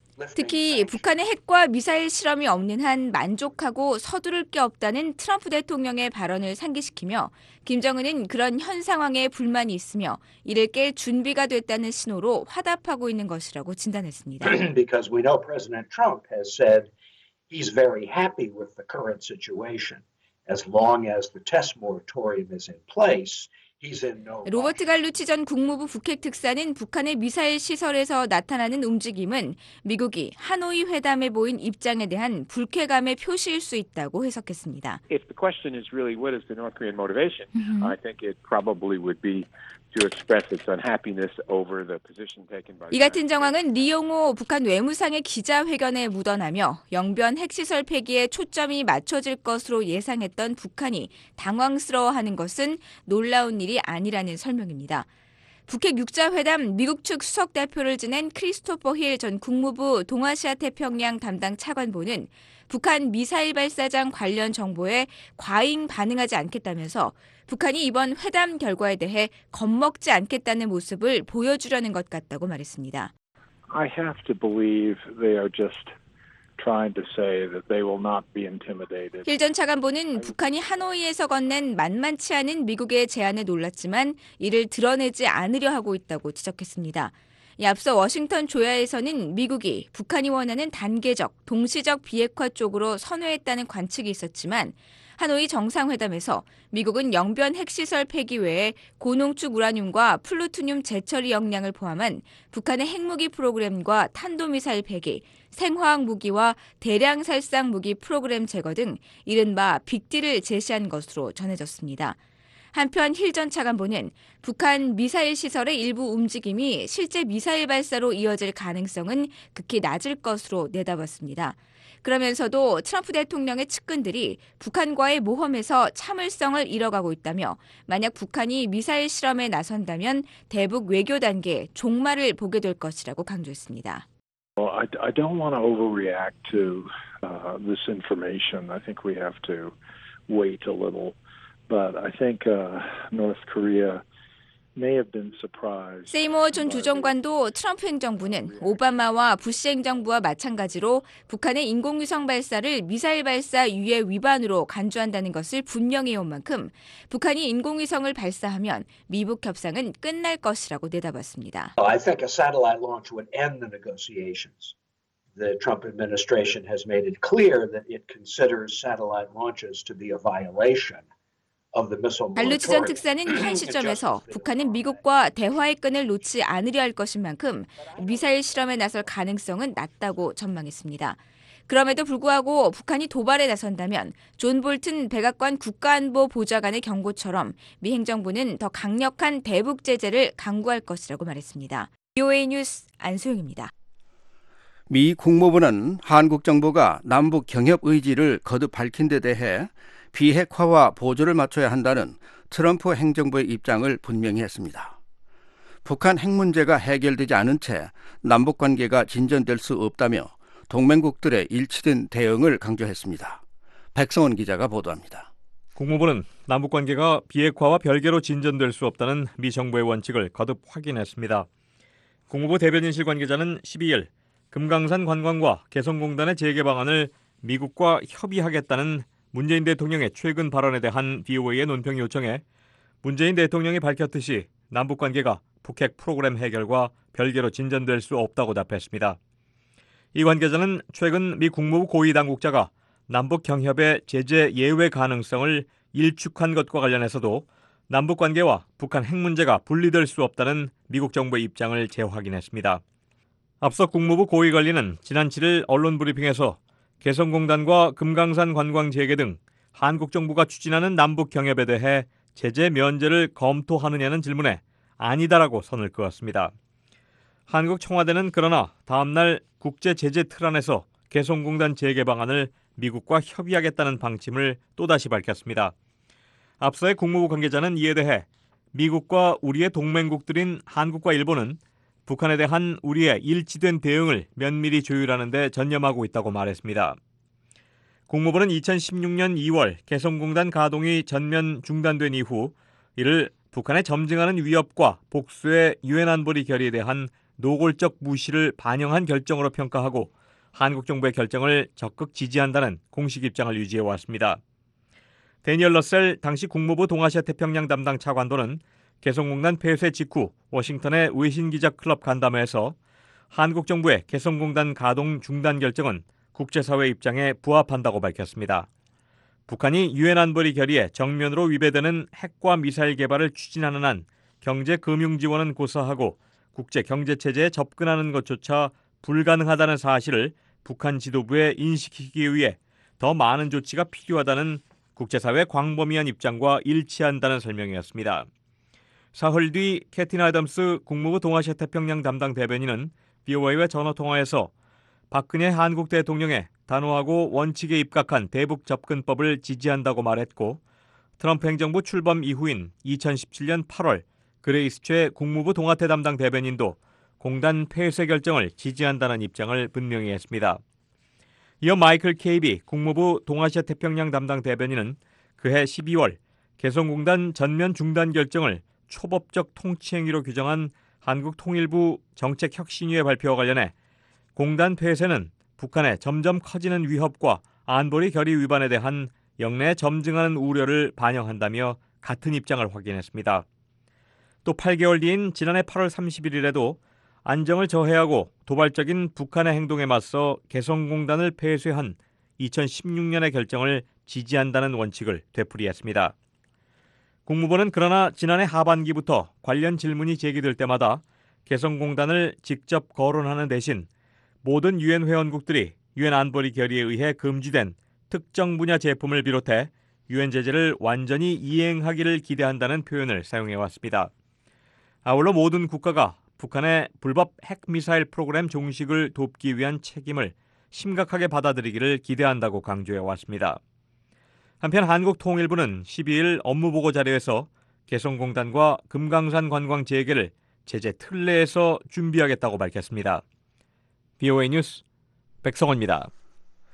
특히 북한의 핵과 미사일 실험이 없는 한 만족하고 서두를 게 없다는 트럼프 대통령의 발언을 상기시키며 김정은은 그런 현 상황에 불만이 있으며 이를 깰 준비가 됐다는 신호로 화답하고 있는 것이라고 진단했습니다. Because we know President Trump has said he's very happy with the current situation. As long as the test moratorium is in place, he's in no rush. 로버트 갈루치 전 국무부 북핵 특사는 북한의 미사일 시설에서 나타나는 움직임은 미국이 하노이 회담에 보인 입장에 대한 불쾌감의 표시일 수 있다고 해석했습니다. If the question is really what is the North Korean motivation, mm-hmm. I think it probably would be to express its unhappiness over the position taken by. 이 같은 정황은 리용호 북한 외무상의 기자회견에 묻어나며 영변 핵시설 폐기에 초점이 맞춰질 것으로 예상했던 북한이 당황스러워하는 것은 놀라운 일이 아니라는 설명입니다. 북핵 육자회담 미국 측 수석 대표를 지낸 크리스토퍼 힐 전 국무부 동아시아 태평양 담당 차관보는 북한 미사일 발사장 관련 정보에 과잉 반응하지 않겠다면서 북한이 이번 회담 결과에 대해 겁먹지 않겠다는 모습을 보여주려는 것 같다고 말했습니다. I have to believe they are just trying to say that they will not be intimidated. 힐 전 차관보는 북한이 하노이에서 건넨 만만치 않은 미국의 제안에 놀랐지만 이를 드러내지 않으려 하고 있다고 지적했습니다. 앞서 워싱턴 조야에서는 미국이 북한이 원하는 단계적, 동시적 비핵화 쪽으로 선회했다는 관측이 있었지만 하노이 정상회담에서 미국은 영변 핵시설 폐기 외에 고농축 우라늄과 플루토늄 재처리 역량을 포함한 북한의 핵무기 프로그램과 탄도미사일 폐기, 생화학 무기와 대량 살상 무기 프로그램 제거 등 이른바 빅딜을 제시한 것으로 전해졌습니다. 한편 힐 전 차관보는 북한 미사일 시설의 일부 움직임이 실제 미사일 발사로 이어질 가능성은 극히 낮을 것으로 내다봤습니다. 그러면서도 트럼프 대통령의 측근들이 북한과의 모험에서 참을성을 잃어가고 있다며 만약 북한이 미사일 실험에 나선다면 대북 외교 단계에 종말을 보게 될 것이라고 강조했습니다. Well, I, I don't want to overreact to uh, this information. I think we have to wait a little. But I think uh, North Korea may have been surprised. 세이머 전 주정관도 트럼프 행정부는 오바마와 부시 행정부와 마찬가지로 북한의 인공위성 발사를 미사일 발사 유예 위반으로 간주한다는 것을 분명히 해온 만큼 북한이 인공위성을 발사하면 미북 협상은 끝날 것이라고 내다봤습니다. I think a satellite launch would end the negotiations. The Trump administration has made it clear that it considers satellite launches to be a violation. 발루치 전 특사는 현 시점에서 북한은 미국과 대화의 끈을 놓지 않으려 할 것인 만큼 미사일 실험에 나설 가능성은 낮다고 전망했습니다. 그럼에도 불구하고 북한이 도발에 나선다면 존 볼튼 백악관 국가안보 보좌관의 경고처럼 미 행정부는 더 강력한 대북 제재를 강구할 것이라고 말했습니다. 비오에이 뉴스 안소영입니다. 미 국무부는 한국 정부가 남북 경협 의지를 거듭 밝힌 데 대해 비핵화와 보조를 맞춰야 한다는 트럼프 행정부의 입장을 분명히 했습니다. 북한 핵 문제가 해결되지 않은 채 남북 관계가 진전될 수 없다며 동맹국들의 일치된 대응을 강조했습니다. 백성원 기자가 보도합니다. 국무부는 남북 관계가 비핵화와 별개로 진전될 수 없다는 미 정부의 원칙을 거듭 확인했습니다. 국무부 대변인실 관계자는 십이일 금강산 관광과 개성공단의 재개 방안을 미국과 협의하겠다는 문재인 대통령의 최근 발언에 대한 비오에이의 논평 요청에 문재인 대통령이 밝혔듯이 남북관계가 북핵 프로그램 해결과 별개로 진전될 수 없다고 답했습니다. 이 관계자는 최근 미 국무부 고위 당국자가 남북 경협의 제재 예외 가능성을 일축한 것과 관련해서도 남북관계와 북한 핵 문제가 분리될 수 없다는 미국 정부의 입장을 재확인했습니다. 앞서 국무부 고위 관리는 지난 칠일 언론 브리핑에서 개성공단과 금강산 관광 재개 등 한국 정부가 추진하는 남북 경협에 대해 제재 면제를 검토하느냐는 질문에 아니다라고 선을 그었습니다. 한국 청와대는 그러나 다음 날 국제 제재 틀 안에서 개성공단 재개 방안을 미국과 협의하겠다는 방침을 또다시 밝혔습니다. 앞서의 국무부 관계자는 이에 대해 미국과 우리의 동맹국들인 한국과 일본은 북한에 대한 우리의 일치된 대응을 면밀히 조율하는 데 전념하고 있다고 말했습니다. 국무부는 이천십육년 이월 개성공단 가동이 전면 중단된 이후 이를 북한의 점증하는 위협과 복수의 유엔 안보리 결의에 대한 노골적 무시를 반영한 결정으로 평가하고 한국 정부의 결정을 적극 지지한다는 공식 입장을 유지해 왔습니다. 데니얼 러셀 당시 국무부 동아시아 태평양 담당 차관보는 개성공단 폐쇄 직후 워싱턴의 외신기자 클럽 간담회에서 한국 정부의 개성공단 가동 중단 결정은 국제사회 입장에 부합한다고 밝혔습니다. 북한이 유엔 안보리 결의에 정면으로 위배되는 핵과 미사일 개발을 추진하는 한 경제 금융 지원은 고사하고 국제 경제 체제에 접근하는 것조차 불가능하다는 사실을 북한 지도부에 인식시키기 위해 더 많은 조치가 필요하다는 국제사회 광범위한 입장과 일치한다는 설명이었습니다. 사흘 뒤 캐틴 아담스 국무부 동아시아 태평양 담당 대변인은 비오에이와 전화통화에서 박근혜 한국 대통령의 단호하고 원칙에 입각한 대북 접근법을 지지한다고 말했고 트럼프 행정부 출범 이후인 이천십칠년 팔월 그레이스 최 국무부 동아태 담당 대변인도 공단 폐쇄 결정을 지지한다는 입장을 분명히 했습니다. 이어 마이클 케이비 국무부 동아시아 태평양 담당 대변인은 그해 십이월 개성공단 전면 중단 결정을 초법적 통치행위로 규정한 한국통일부 정책혁신위의 발표와 관련해 공단 폐쇄는 북한의 점점 커지는 위협과 안보리 결의 위반에 대한 영내 점증하는 우려를 반영한다며 같은 입장을 확인했습니다. 또 팔 개월 뒤인 지난해 팔월 삼십일일에도 안정을 저해하고 도발적인 북한의 행동에 맞서 개성공단을 폐쇄한 이천십육년의 결정을 지지한다는 원칙을 되풀이했습니다. 국무부는 그러나 지난해 하반기부터 관련 질문이 제기될 때마다 개성공단을 직접 거론하는 대신 모든 유엔 회원국들이 유엔 안보리 결의에 의해 금지된 특정 분야 제품을 비롯해 유엔 제재를 완전히 이행하기를 기대한다는 표현을 사용해왔습니다. 아울러 모든 국가가 북한의 불법 핵미사일 프로그램 종식을 돕기 위한 책임을 심각하게 받아들이기를 기대한다고 강조해왔습니다. 한편 한국통일부는 십이일 업무보고 자료에서 개성공단과 금강산 관광 재개를 제재 틀 내에서 준비하겠다고 밝혔습니다. 비오에이 뉴스 백성원입니다.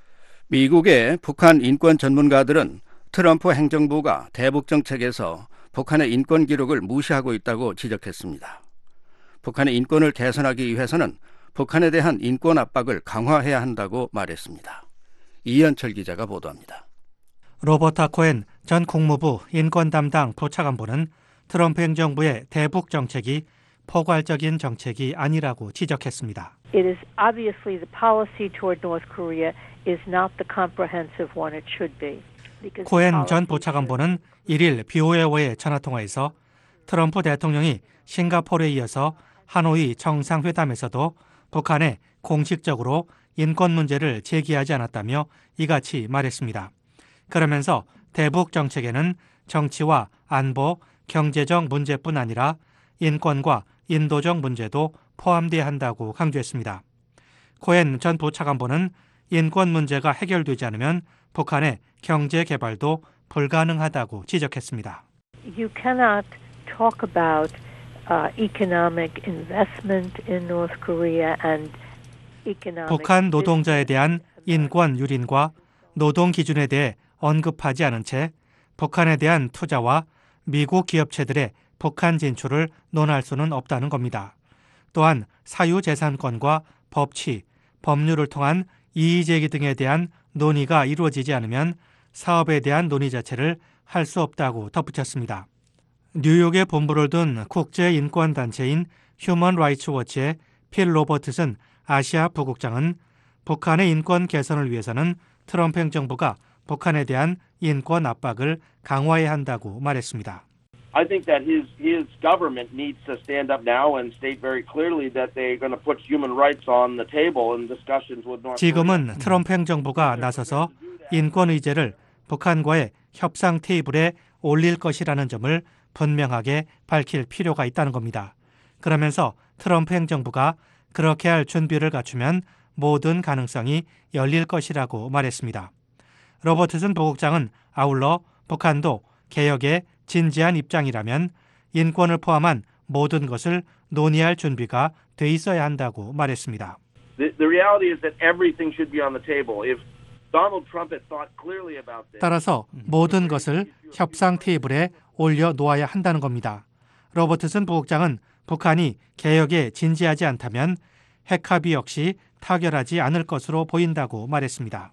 미국의 북한 인권 전문가들은 트럼프 행정부가 대북 정책에서 북한의 인권 기록을 무시하고 있다고 지적했습니다. 북한의 인권을 개선하기 위해서는 북한에 대한 인권 압박을 강화해야 한다고 말했습니다. 이현철 기자가 보도합니다. 로버타 코엔 전 국무부 인권 담당 부차관보는 트럼프 행정부의 대북 정책이 포괄적인 정책이 아니라고 지적했습니다. It is obviously the policy toward North Korea is not the comprehensive one it should be. 코엔 전 부차관보는 일일 비오에이와의 전화통화에서 트럼프 대통령이 싱가포르에 이어서 하노이 정상회담에서도 북한에 공식적으로 인권 문제를 제기하지 않았다며 이같이 말했습니다. 그러면서 대북 정책에는 정치와 안보, 경제적 문제뿐 아니라 인권과 인도적 문제도 포함돼야 한다고 강조했습니다. 코엔 전 부차관보는 인권 문제가 해결되지 않으면 북한의 경제 개발도 불가능하다고 지적했습니다. You cannot talk about uh, economic investment in North Korea and economic 북한 노동자에 대한 인권 유린과 노동 기준에 대해 언급하지 않은 채 북한에 대한 투자와 미국 기업체들의 북한 진출을 논할 수는 없다는 겁니다. 또한 사유재산권과 법치, 법률을 통한 이의제기 등에 대한 논의가 이루어지지 않으면 사업에 대한 논의 자체를 할 수 없다고 덧붙였습니다. 뉴욕에 본부를 둔 국제인권단체인 휴먼 라이츠 워치의 필 로버트슨 아시아 부국장은 북한의 인권 개선을 위해서는 트럼프 행정부가 북한에 대한 인권 압박을 강화해야 한다고 말했습니다. I think that his his government needs to stand up now and state very clearly that they're going to put human rights on the table in discussions with North Korea. 지금은 트럼프 행정부가 나서서 인권 의제를 북한과의 협상 테이블에 올릴 것이라는 점을 분명하게 밝힐 필요가 있다는 겁니다. 그러면서 트럼프 행정부가 그렇게 할 준비를 갖추면 모든 가능성이 열릴 것이라고 말했습니다. 로버트슨 부국장은 아울러 북한도 개혁에 진지한 입장이라면 인권을 포함한 모든 것을 논의할 준비가 돼 있어야 한다고 말했습니다. The, the reality is that everything should be on the table. If Donald Trump had thought clearly about this. 따라서 모든 것을 협상 테이블에 올려 놓아야 한다는 겁니다. 로버트슨 부국장은 북한이 개혁에 진지하지 않다면 핵합의 역시 타결하지 않을 것으로 보인다고 말했습니다.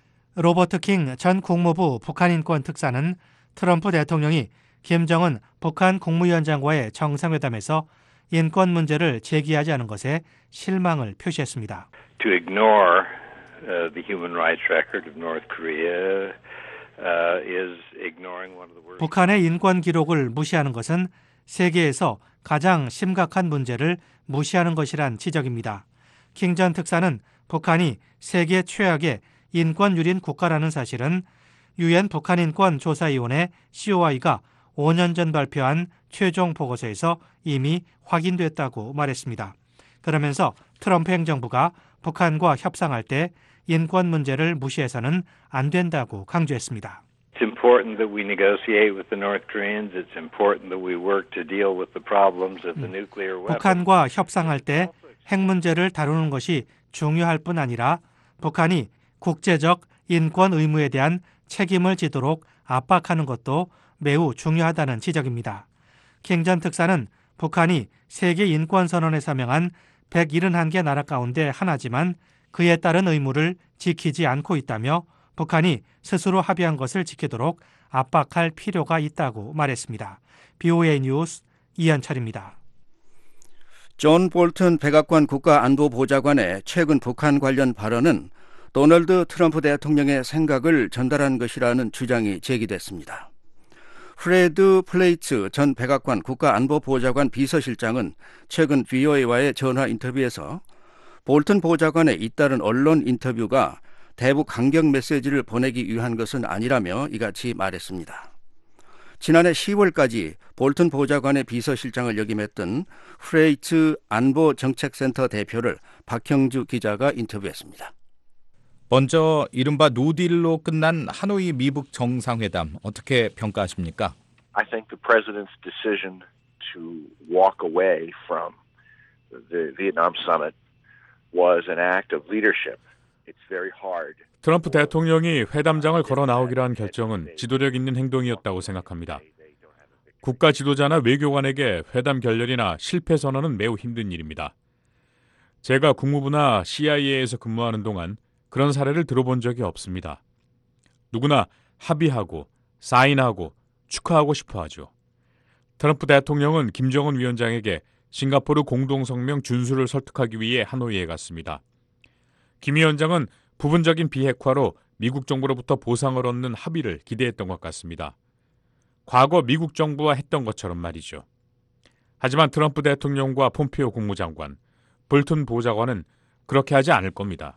로버트 킹 전 국무부 북한인권 특사는 트럼프 대통령이 김정은 북한 국무위원장과의 정상회담에서 인권 문제를 제기하지 않은 것에 실망을 표시했습니다. To ignore uh, the human rights record of North Korea uh, is ignoring one of the worst. 북한의 인권 기록을 무시하는 것은 세계에서 가장 심각한 문제를 무시하는 것이란 지적입니다. 킹 전 특사는 북한이 세계 최악의 인권 유린 국가라는 사실은 유엔 북한인권조사위원회 씨오아이가 오 년 전 발표한 최종 보고서에서 이미 확인됐다고 말했습니다. 그러면서 트럼프 행정부가 북한과 협상할 때 인권 문제를 무시해서는 안 된다고 강조했습니다. It's important that we negotiate with the North Koreans. It's important that we work to deal with the problems of the nuclear weapons. 북한과 협상할 때 핵 문제를 다루는 것이 중요할 뿐 아니라 북한이 국제적 인권 의무에 대한 책임을 지도록 압박하는 것도 매우 중요하다는 지적입니다. 킹 전 특사는 북한이 세계 인권 선언에 서명한 백칠십일 개 나라 가운데 하나지만 그에 따른 의무를 지키지 않고 있다며 북한이 스스로 합의한 것을 지키도록 압박할 필요가 있다고 말했습니다. 비오에이 뉴스 이현철입니다. 존 볼튼 백악관 국가안보보좌관의 최근 북한 관련 발언은 도널드 트럼프 대통령의 생각을 전달한 것이라는 주장이 제기됐습니다. 프레드 플레이츠 전 백악관 국가안보보좌관 비서실장은 최근 비오에이와의 전화 인터뷰에서 볼튼 보좌관의 잇따른 언론 인터뷰가 대북 강경 메시지를 보내기 위한 것은 아니라며 이같이 말했습니다. 지난해 시월까지 볼튼 보좌관의 비서실장을 역임했던 프레이츠 안보정책센터 대표를 박형주 기자가 인터뷰했습니다. 먼저 이른바 노딜로 끝난 하노이 미북 정상회담 어떻게 평가하십니까? I think the president's decision to walk away from the Vietnam summit was an act of leadership. It's very hard. 트럼프 대통령이 회담장을 걸어 나오기로 한 결정은 지도력 있는 행동이었다고 생각합니다. 국가 지도자나 외교관에게 회담 결렬이나 실패 선언은 매우 힘든 일입니다. 제가 국무부나 씨아이에이에서 근무하는 동안 그런 사례를 들어본 적이 없습니다. 누구나 합의하고 사인하고 축하하고 싶어 하죠. 트럼프 대통령은 김정은 위원장에게 싱가포르 공동성명 준수를 설득하기 위해 하노이에 갔습니다. 김 위원장은 부분적인 비핵화로 미국 정부로부터 보상을 얻는 합의를 기대했던 것 같습니다. 과거 미국 정부와 했던 것처럼 말이죠. 하지만 트럼프 대통령과 폼페오 국무장관, 볼튼 보좌관은 그렇게 하지 않을 겁니다.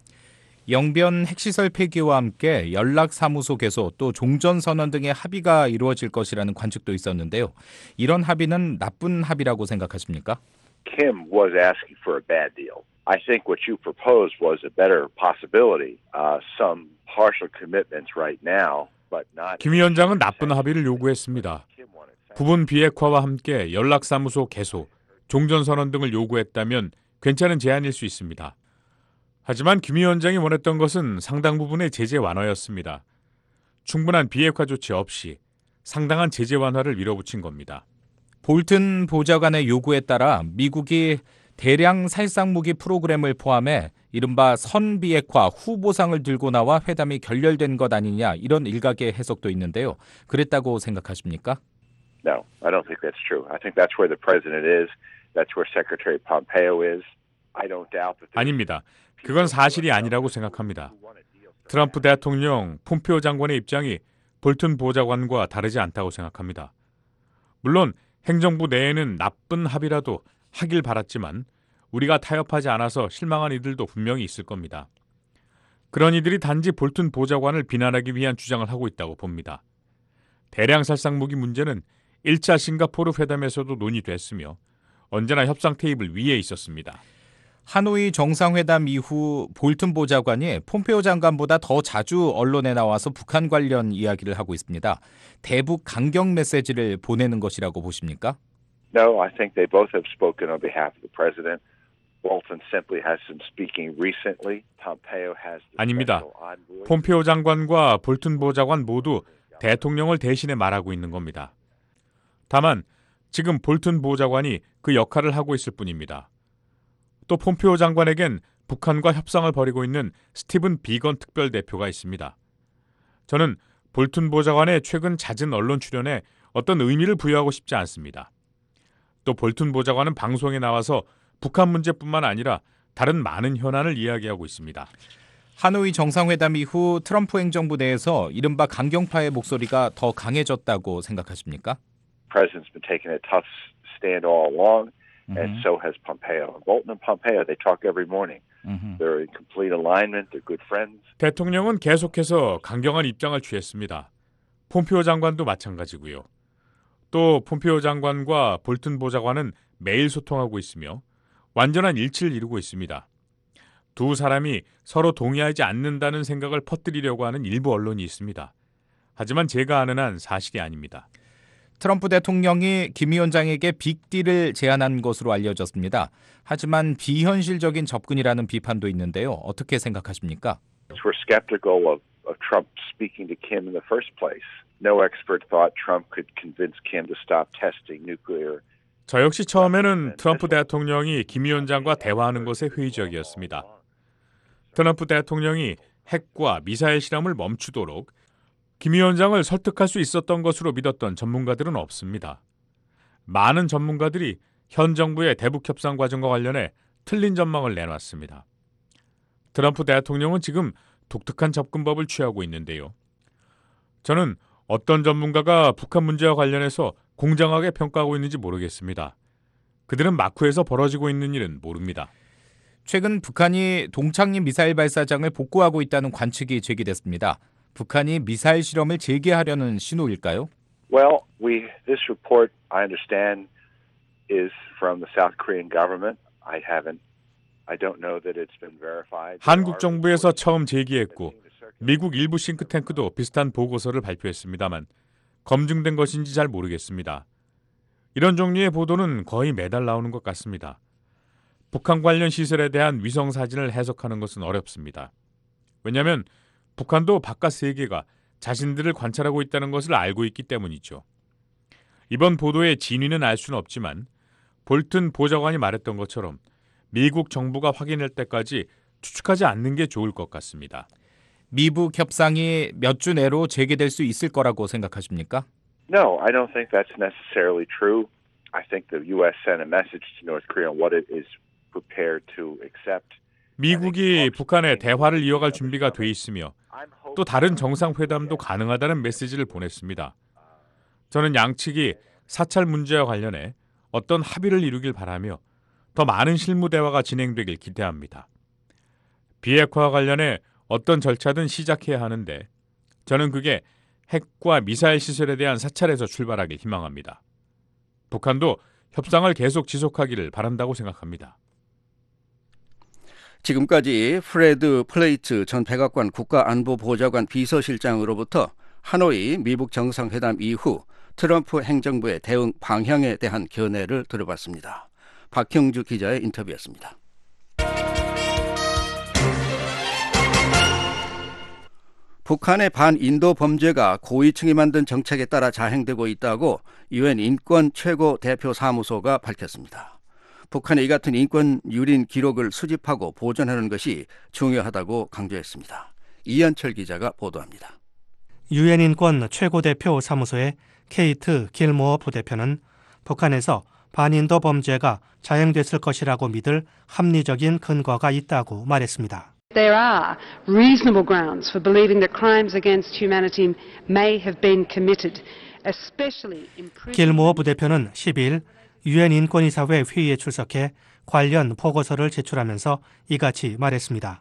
영변 핵시설 폐기와 함께 연락사무소 개소 또 종전선언 등의 합의가 이루어질 것이라는 관측도 있었는데요. 이런 합의는 나쁜 합의라고 생각하십니까? Kim was asking for a bad deal. I think what you proposed was a better possibility. Uh, some partial commitments right now, but not. 김 위원장은 나쁜 합의를 요구했습니다. 부분 비핵화와 함께 연락사무소 개소, 종전선언 등을 요구했다면 괜찮은 제안일 수 있습니다. 하지만 김 위원장이 원했던 것은 상당 부분의 제재 완화였습니다. 충분한 비핵화 조치 없이 상당한 제재 완화를 밀어붙인 겁니다. 볼튼 보좌관의 요구에 따라 미국이 대량 살상무기 프로그램을 포함해 이른바 선비핵화 후보상을 들고 나와 회담이 결렬된 것 아니냐 이런 일각의 해석도 있는데요. 그랬다고 생각하십니까? No, I don't think that's true. I think that's where the president is. That's where Secretary Pompeo is. I don't doubt that. 아닙니다. 그건 사실이 아니라고 생각합니다. 트럼프 대통령, 폼페오 장관의 입장이 볼튼 보좌관과 다르지 않다고 생각합니다. 물론 행정부 내에는 나쁜 합의라도 하길 바랐지만 우리가 타협하지 않아서 실망한 이들도 분명히 있을 겁니다. 그런 이들이 단지 볼튼 보좌관을 비난하기 위한 주장을 하고 있다고 봅니다. 대량 살상무기 문제는 일 차 싱가포르 회담에서도 논의됐으며 언제나 협상 테이블 위에 있었습니다. 하노이 정상회담 이후 볼튼 보좌관이 폼페오 장관보다 더 자주 언론에 나와서 북한 관련 이야기를 하고 있습니다. 대북 강경 메시지를 보내는 것이라고 보십니까? No, I think they both have spoken on behalf of the president. Bolton simply has been speaking recently. Pompeo has the 아닙니다. 폼페오 장관과 볼튼 보좌관 모두 대통령을 대신해 말하고 있는 겁니다. 다만 지금 볼튼 보좌관이 그 역할을 하고 있을 뿐입니다. 또 폼페오 장관에겐 북한과 협상을 벌이고 있는 스티븐 비건 특별대표가 있습니다. 저는 볼튼 보좌관의 최근 잦은 언론 출연에 어떤 의미를 부여하고 싶지 않습니다. 또 볼튼 보좌관은 방송에 나와서 북한 문제뿐만 아니라 다른 많은 현안을 이야기하고 있습니다. 하노이 정상회담 이후 트럼프 행정부 내에서 이른바 강경파의 목소리가 더 강해졌다고 생각하십니까? The president's been taking a tough stand all along. And so has Pompeo. Bolton and Pompeo, they talk every morning. They're in complete alignment. They're good friends. 대통령은 계속해서 강경한 입장을 취했습니다. 폼페오 장관도 마찬가지고요. 또 폼페오 장관과 볼튼 보좌관은 매일 소통하고 있으며 완전한 일치를 이루고 있습니다. 두 사람이 서로 동의하지 않는다는 생각을 퍼뜨리려고 하는 일부 언론이 있습니다. 하지만 제가 아는 한 사실이 아닙니다. 트럼프 대통령이 김 위원장에게 빅딜을 제안한 것으로 알려졌습니다. 하지만 비현실적인 접근이라는 비판도 있는데요. 어떻게 생각하십니까? We're skeptical of, of Trump speaking to Kim in the first place. No expert thought Trump could convince Kim to stop testing nuclear. 저 역시 처음에는 트럼프 대통령이 김 위원장과 대화하는 것에 회의적이었습니다. 트럼프 대통령이 핵과 미사일 실험을 멈추도록 김 위원장을 설득할 수 있었던 것으로 믿었던 전문가들은 없습니다. 많은 전문가들이 현 정부의 대북 협상 과정과 관련해 틀린 전망을 내놨습니다. 트럼프 대통령은 지금 독특한 접근법을 취하고 있는데요. 저는 어떤 전문가가 북한 문제와 관련해서 공정하게 평가하고 있는지 모르겠습니다. 그들은 마쿠에서 벌어지고 있는 일은 모릅니다. 최근 북한이 동창리 미사일 발사장을 복구하고 있다는 관측이 제기됐습니다. 북한이 미사일 실험을 재개하려는 신호일까요? Well, we this report I understand is from the South Korean government. I haven't I don't know that it's been verified. 한국 정부에서 처음 제기했고 미국 일부 싱크탱크도 비슷한 보고서를 발표했습니다만 검증된 것인지 잘 모르겠습니다. 이런 종류의 보도는 거의 매달 나오는 것 같습니다. 북한 관련 시설에 대한 위성 사진을 해석하는 것은 어렵습니다. 왜냐하면 북한도 바깥 세계가 자신들을 관찰하고 있다는 것을 알고 있기 때문이죠. 이번 보도의 진위는 알 수는 없지만 볼튼 보좌관이 말했던 것처럼 미국 정부가 확인할 때까지 추측하지 않는 게 좋을 것 같습니다. 미북 협상이 몇 주 내로 재개될 수 있을 거라고 생각하십니까? No, I don't think that's necessarily true. I think the U S sent a message to North Korea on what it is prepared to accept. 미국이 북한에 대화를 이어갈 준비가 돼 있으며 또 다른 정상회담도 가능하다는 메시지를 보냈습니다. 저는 양측이 사찰 문제와 관련해 어떤 합의를 이루길 바라며 더 많은 실무 대화가 진행되길 기대합니다. 비핵화와 관련해 어떤 절차든 시작해야 하는데 저는 그게 핵과 미사일 시설에 대한 사찰에서 출발하길 희망합니다. 북한도 협상을 계속 지속하기를 바란다고 생각합니다. 지금까지 프레드 플레이트 전 백악관 국가안보보좌관 비서실장으로부터 하노이 미북 정상회담 이후 트럼프 행정부의 대응 방향에 대한 견해를 들어봤습니다. 박형주 기자의 인터뷰였습니다. 북한의 반인도 범죄가 고위층이 만든 정책에 따라 자행되고 있다고 유엔 인권 최고 대표 사무소가 밝혔습니다. 북한의 이 같은 인권 유린 기록을 수집하고 보존하는 것이 중요하다고 강조했습니다. 이현철 기자가 보도합니다. 유엔 인권 최고 대표 사무소의 케이트 길모어 부대표는 북한에서 반인도 범죄가 자행됐을 것이라고 믿을 합리적인 근거가 있다고 말했습니다. There are reasonable grounds for believing that crimes against humanity may have been committed, especially in prison. 길모어 부대표는 십이일 유엔 인권이사회 회의에 출석해 관련 보고서를 제출하면서 이같이 말했습니다.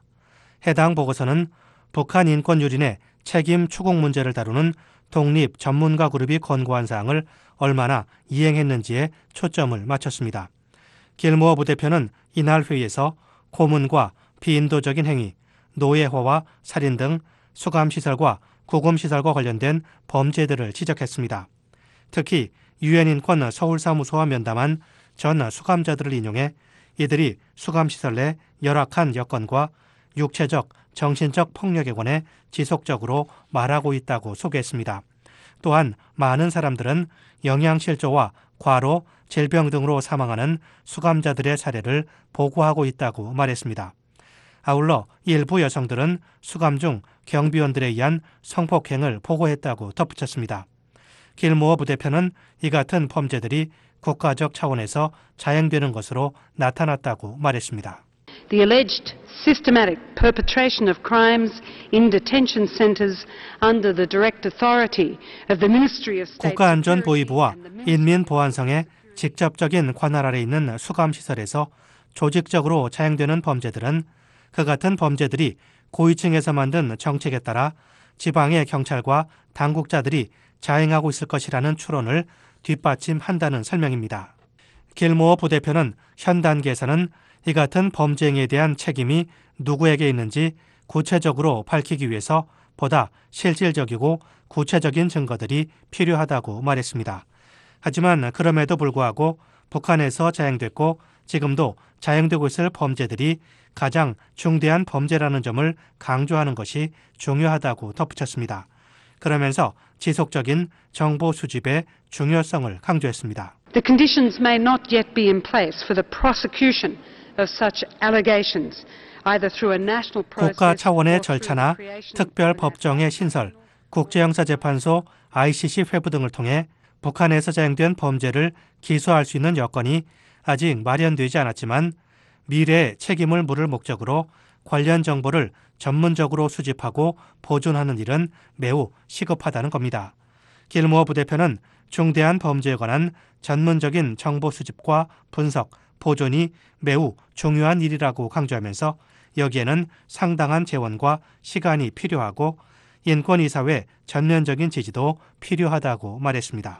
해당 보고서는 북한 인권 유린의 책임 추궁 문제를 다루는 독립 전문가 그룹이 권고한 사항을 얼마나 이행했는지에 초점을 맞췄습니다. 길모어 부대표는 이날 회의에서 고문과 비인도적인 행위, 노예화와 살인 등 수감시설과 구금시설과 관련된 범죄들을 지적했습니다. 특히 유엔 인권 서울사무소와 면담한 전 수감자들을 인용해 이들이 수감시설 내 열악한 여건과 육체적, 정신적 폭력에 관해 지속적으로 말하고 있다고 소개했습니다. 또한 많은 사람들은 영양실조와 과로, 질병 등으로 사망하는 수감자들의 사례를 보고하고 있다고 말했습니다. 아울러 일부 여성들은 수감 중 경비원들에 의한 성폭행을 보고했다고 덧붙였습니다. 길모어 부대표는 이 같은 범죄들이 국가적 차원에서 자행되는 것으로 나타났다고 말했습니다. The alleged systematic perpetration of crimes in detention centers under the direct authority of the Ministry of State 국가안전보위부와 인민보안성의 직접적인 관할 아래 있는 수감시설에서 조직적으로 자행되는 범죄들은 그 같은 범죄들이 고위층에서 만든 정책에 따라 지방의 경찰과 당국자들이 자행하고 있을 것이라는 추론을 뒷받침한다는 설명입니다. 길모어 부대표는 현 단계에서는 이 같은 범죄 행위에 대한 책임이 누구에게 있는지 구체적으로 밝히기 위해서 보다 실질적이고 구체적인 증거들이 필요하다고 말했습니다. 하지만 그럼에도 불구하고 북한에서 자행됐고 지금도 자행되고 있을 범죄들이 가장 중대한 범죄라는 점을 강조하는 것이 중요하다고 덧붙였습니다. 그러면서 지속적인 정보 수집의 중요성을 강조했습니다. The conditions may not yet be in place for the prosecution of such allegations, either through a national process 국가 차원의 or through 절차나 the creation 특별 법정의 신설, 국제형사재판소 아이씨씨 회부 등을 통해 북한에서 자행된 범죄를 기소할 수 있는 여건이 아직 마련되지 않았지만 미래의 책임을 물을 목적으로 관련 정보를 전문적으로 수집하고 보존하는 일은 매우 시급하다는 겁니다. 길모어 부대표는 중대한 범죄에 관한 전문적인 정보 수집과 분석, 보존이 매우 중요한 일이라고 강조하면서 여기에는 상당한 재원과 시간이 필요하고 인권이사회 전면적인 지지도 필요하다고 말했습니다.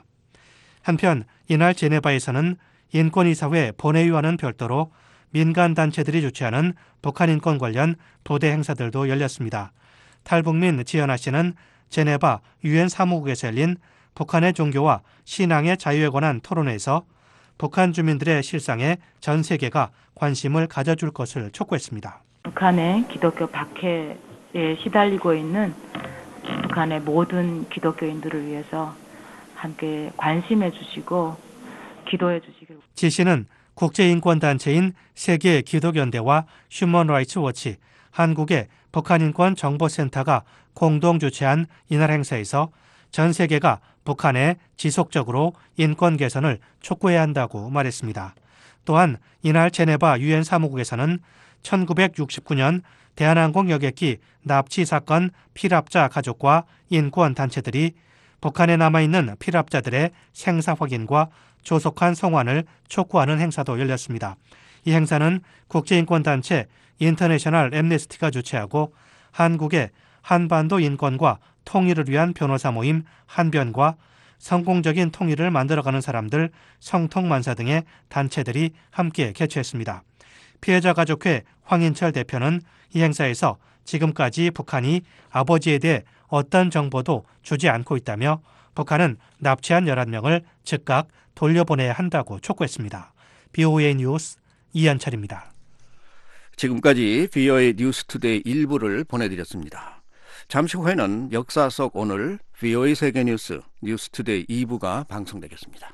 한편 이날 제네바에서는 인권이사회 본회의와는 별도로 민간단체들이 주최하는 북한 인권 관련 부대 행사들도 열렸습니다. 탈북민 지연아 씨는 제네바 유엔 사무국에서 열린 북한의 종교와 신앙의 자유에 관한 토론회에서 북한 주민들의 실상에 전 세계가 관심을 가져줄 것을 촉구했습니다. 북한의 기독교 박해에 시달리고 있는 북한의 모든 기독교인들을 위해서 함께 관심해 주시고 기도해 주시길. 지 씨는 국제인권단체인 세계기독연대와 휴먼라이츠 워치, 한국의 북한인권정보센터가 공동 주최한 이날 행사에서 전 세계가 북한에 지속적으로 인권 개선을 촉구해야 한다고 말했습니다. 또한 이날 제네바 유엔 사무국에서는 천구백육십구 년 대한항공 여객기 납치 사건 피랍자 가족과 인권단체들이 북한에 남아있는 피랍자들의 생사 확인과 조속한 송환을 촉구하는 행사도 열렸습니다. 이 행사는 국제인권단체 인터내셔널 앰네스티가 주최하고 한국의 한반도 인권과 통일을 위한 변호사 모임 한변과 성공적인 통일을 만들어가는 사람들 성통만사 등의 단체들이 함께 개최했습니다. 피해자 가족회 황인철 대표는 이 행사에서 지금까지 북한이 아버지에 대해 어떤 정보도 주지 않고 있다며 북한은 납치한 열한 명을 즉각 돌려보내야 한다고 촉구했습니다. 비오에이 뉴스 이현철입니다. 지금까지 비오에이 뉴스투데이 일부를 보내드렸습니다. 잠시 후에는 역사 속 오늘 비오에이 세계뉴스 뉴스투데이 이 부가 방송되겠습니다.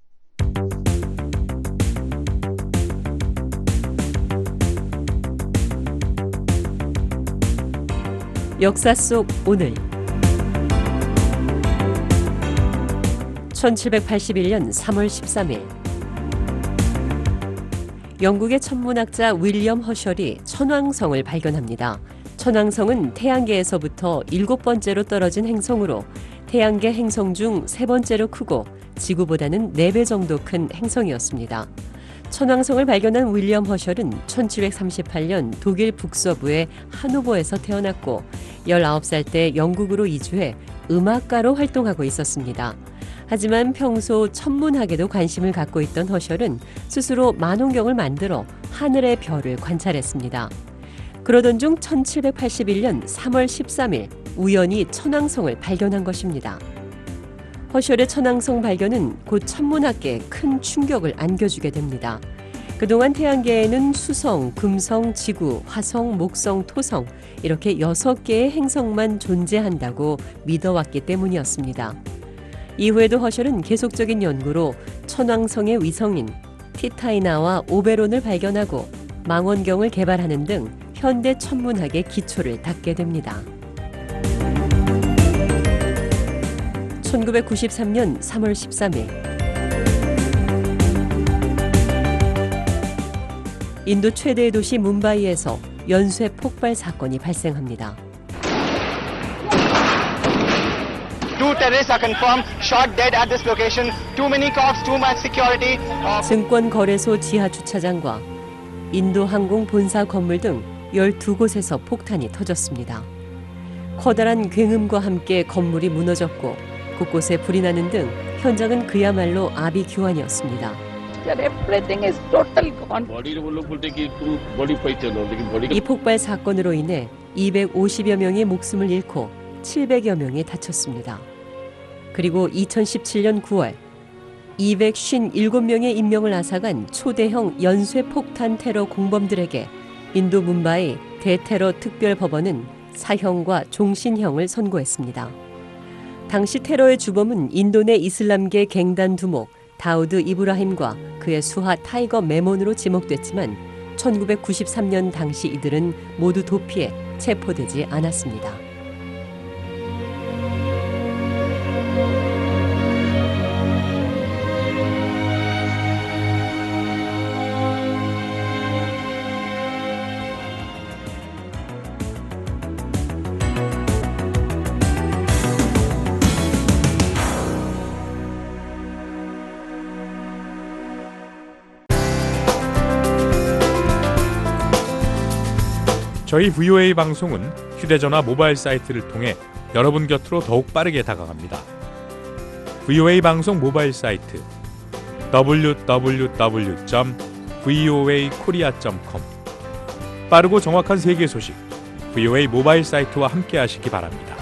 역사 속 오늘 천칠백팔십일 년 삼월 십삼일 영국의 천문학자 윌리엄 허셜이 천왕성을 발견합니다. 천왕성은 태양계에서부터 일곱 번째로 떨어진 행성으로 태양계 행성 중 세 번째로 크고 지구보다는 네 배 정도 큰 행성이었습니다. 천왕성을 발견한 윌리엄 허셜은 천칠백삼십팔 년 독일 북서부의 하노버에서 태어났고 열아홉 살 때 영국으로 이주해 음악가로 활동하고 있었습니다. 하지만 평소 천문학에도 관심을 갖고 있던 허셜은 스스로 만원경을 만들어 하늘의 별을 관찰했습니다. 그러던 중 천칠백팔십일 년 삼월 십삼일 우연히 천왕성을 발견한 것입니다. 허셜의 천왕성 발견은 곧 천문학계에 큰 충격을 안겨주게 됩니다. 그동안 태양계에는 수성, 금성, 지구, 화성, 목성, 토성 이렇게 여섯 개의 행성만 존재한다고 믿어왔기 때문이었습니다. 이후에도 허셜은 계속적인 연구로 천왕성의 위성인 티타이나와 오베론을 발견하고 망원경을 개발하는 등 현대 천문학의 기초를 닦게 됩니다. 천구백구십삼 년 삼월 십삼일 인도 최대의 도시 뭄바이에서 연쇄 폭발 사건이 발생합니다. 증권거래소 지하 주차장과 인도항공 본사 건물 등 열두 곳에서 폭탄이 터졌습니다. 커다란 굉음과 함께 건물이 무너졌고 곳곳에 불이 나는 등 현장은 그야말로 아비규환이었습니다. 이 폭발 사건으로 인해 이백오십여 명의 목숨을 잃고 칠백여 명이 다쳤습니다. 그리고 이천십칠 년 구월 이백오십칠 명의 인명을 앗아간 초대형 연쇄폭탄 테러 공범들에게 인도 뭄바이 대테러 특별법원은 사형과 종신형을 선고했습니다. 당시 테러의 주범은 인도 내 이슬람계 갱단 두목 다우드 이브라힘과 그의 수하 타이거 메몬으로 지목됐지만 천구백구십삼 년 당시 이들은 모두 도피해 체포되지 않았습니다. 저희 브이오에이 방송은 휴대전화 모바일 사이트를 통해 여러분 곁으로 더욱 빠르게 다가갑니다. 브이오에이 방송 모바일 사이트 더블유 더블유 더블유 점 브이오에이 코리아 점 컴 빠르고 정확한 세계 소식 브이오에이 모바일 사이트와 함께 하시기 바랍니다.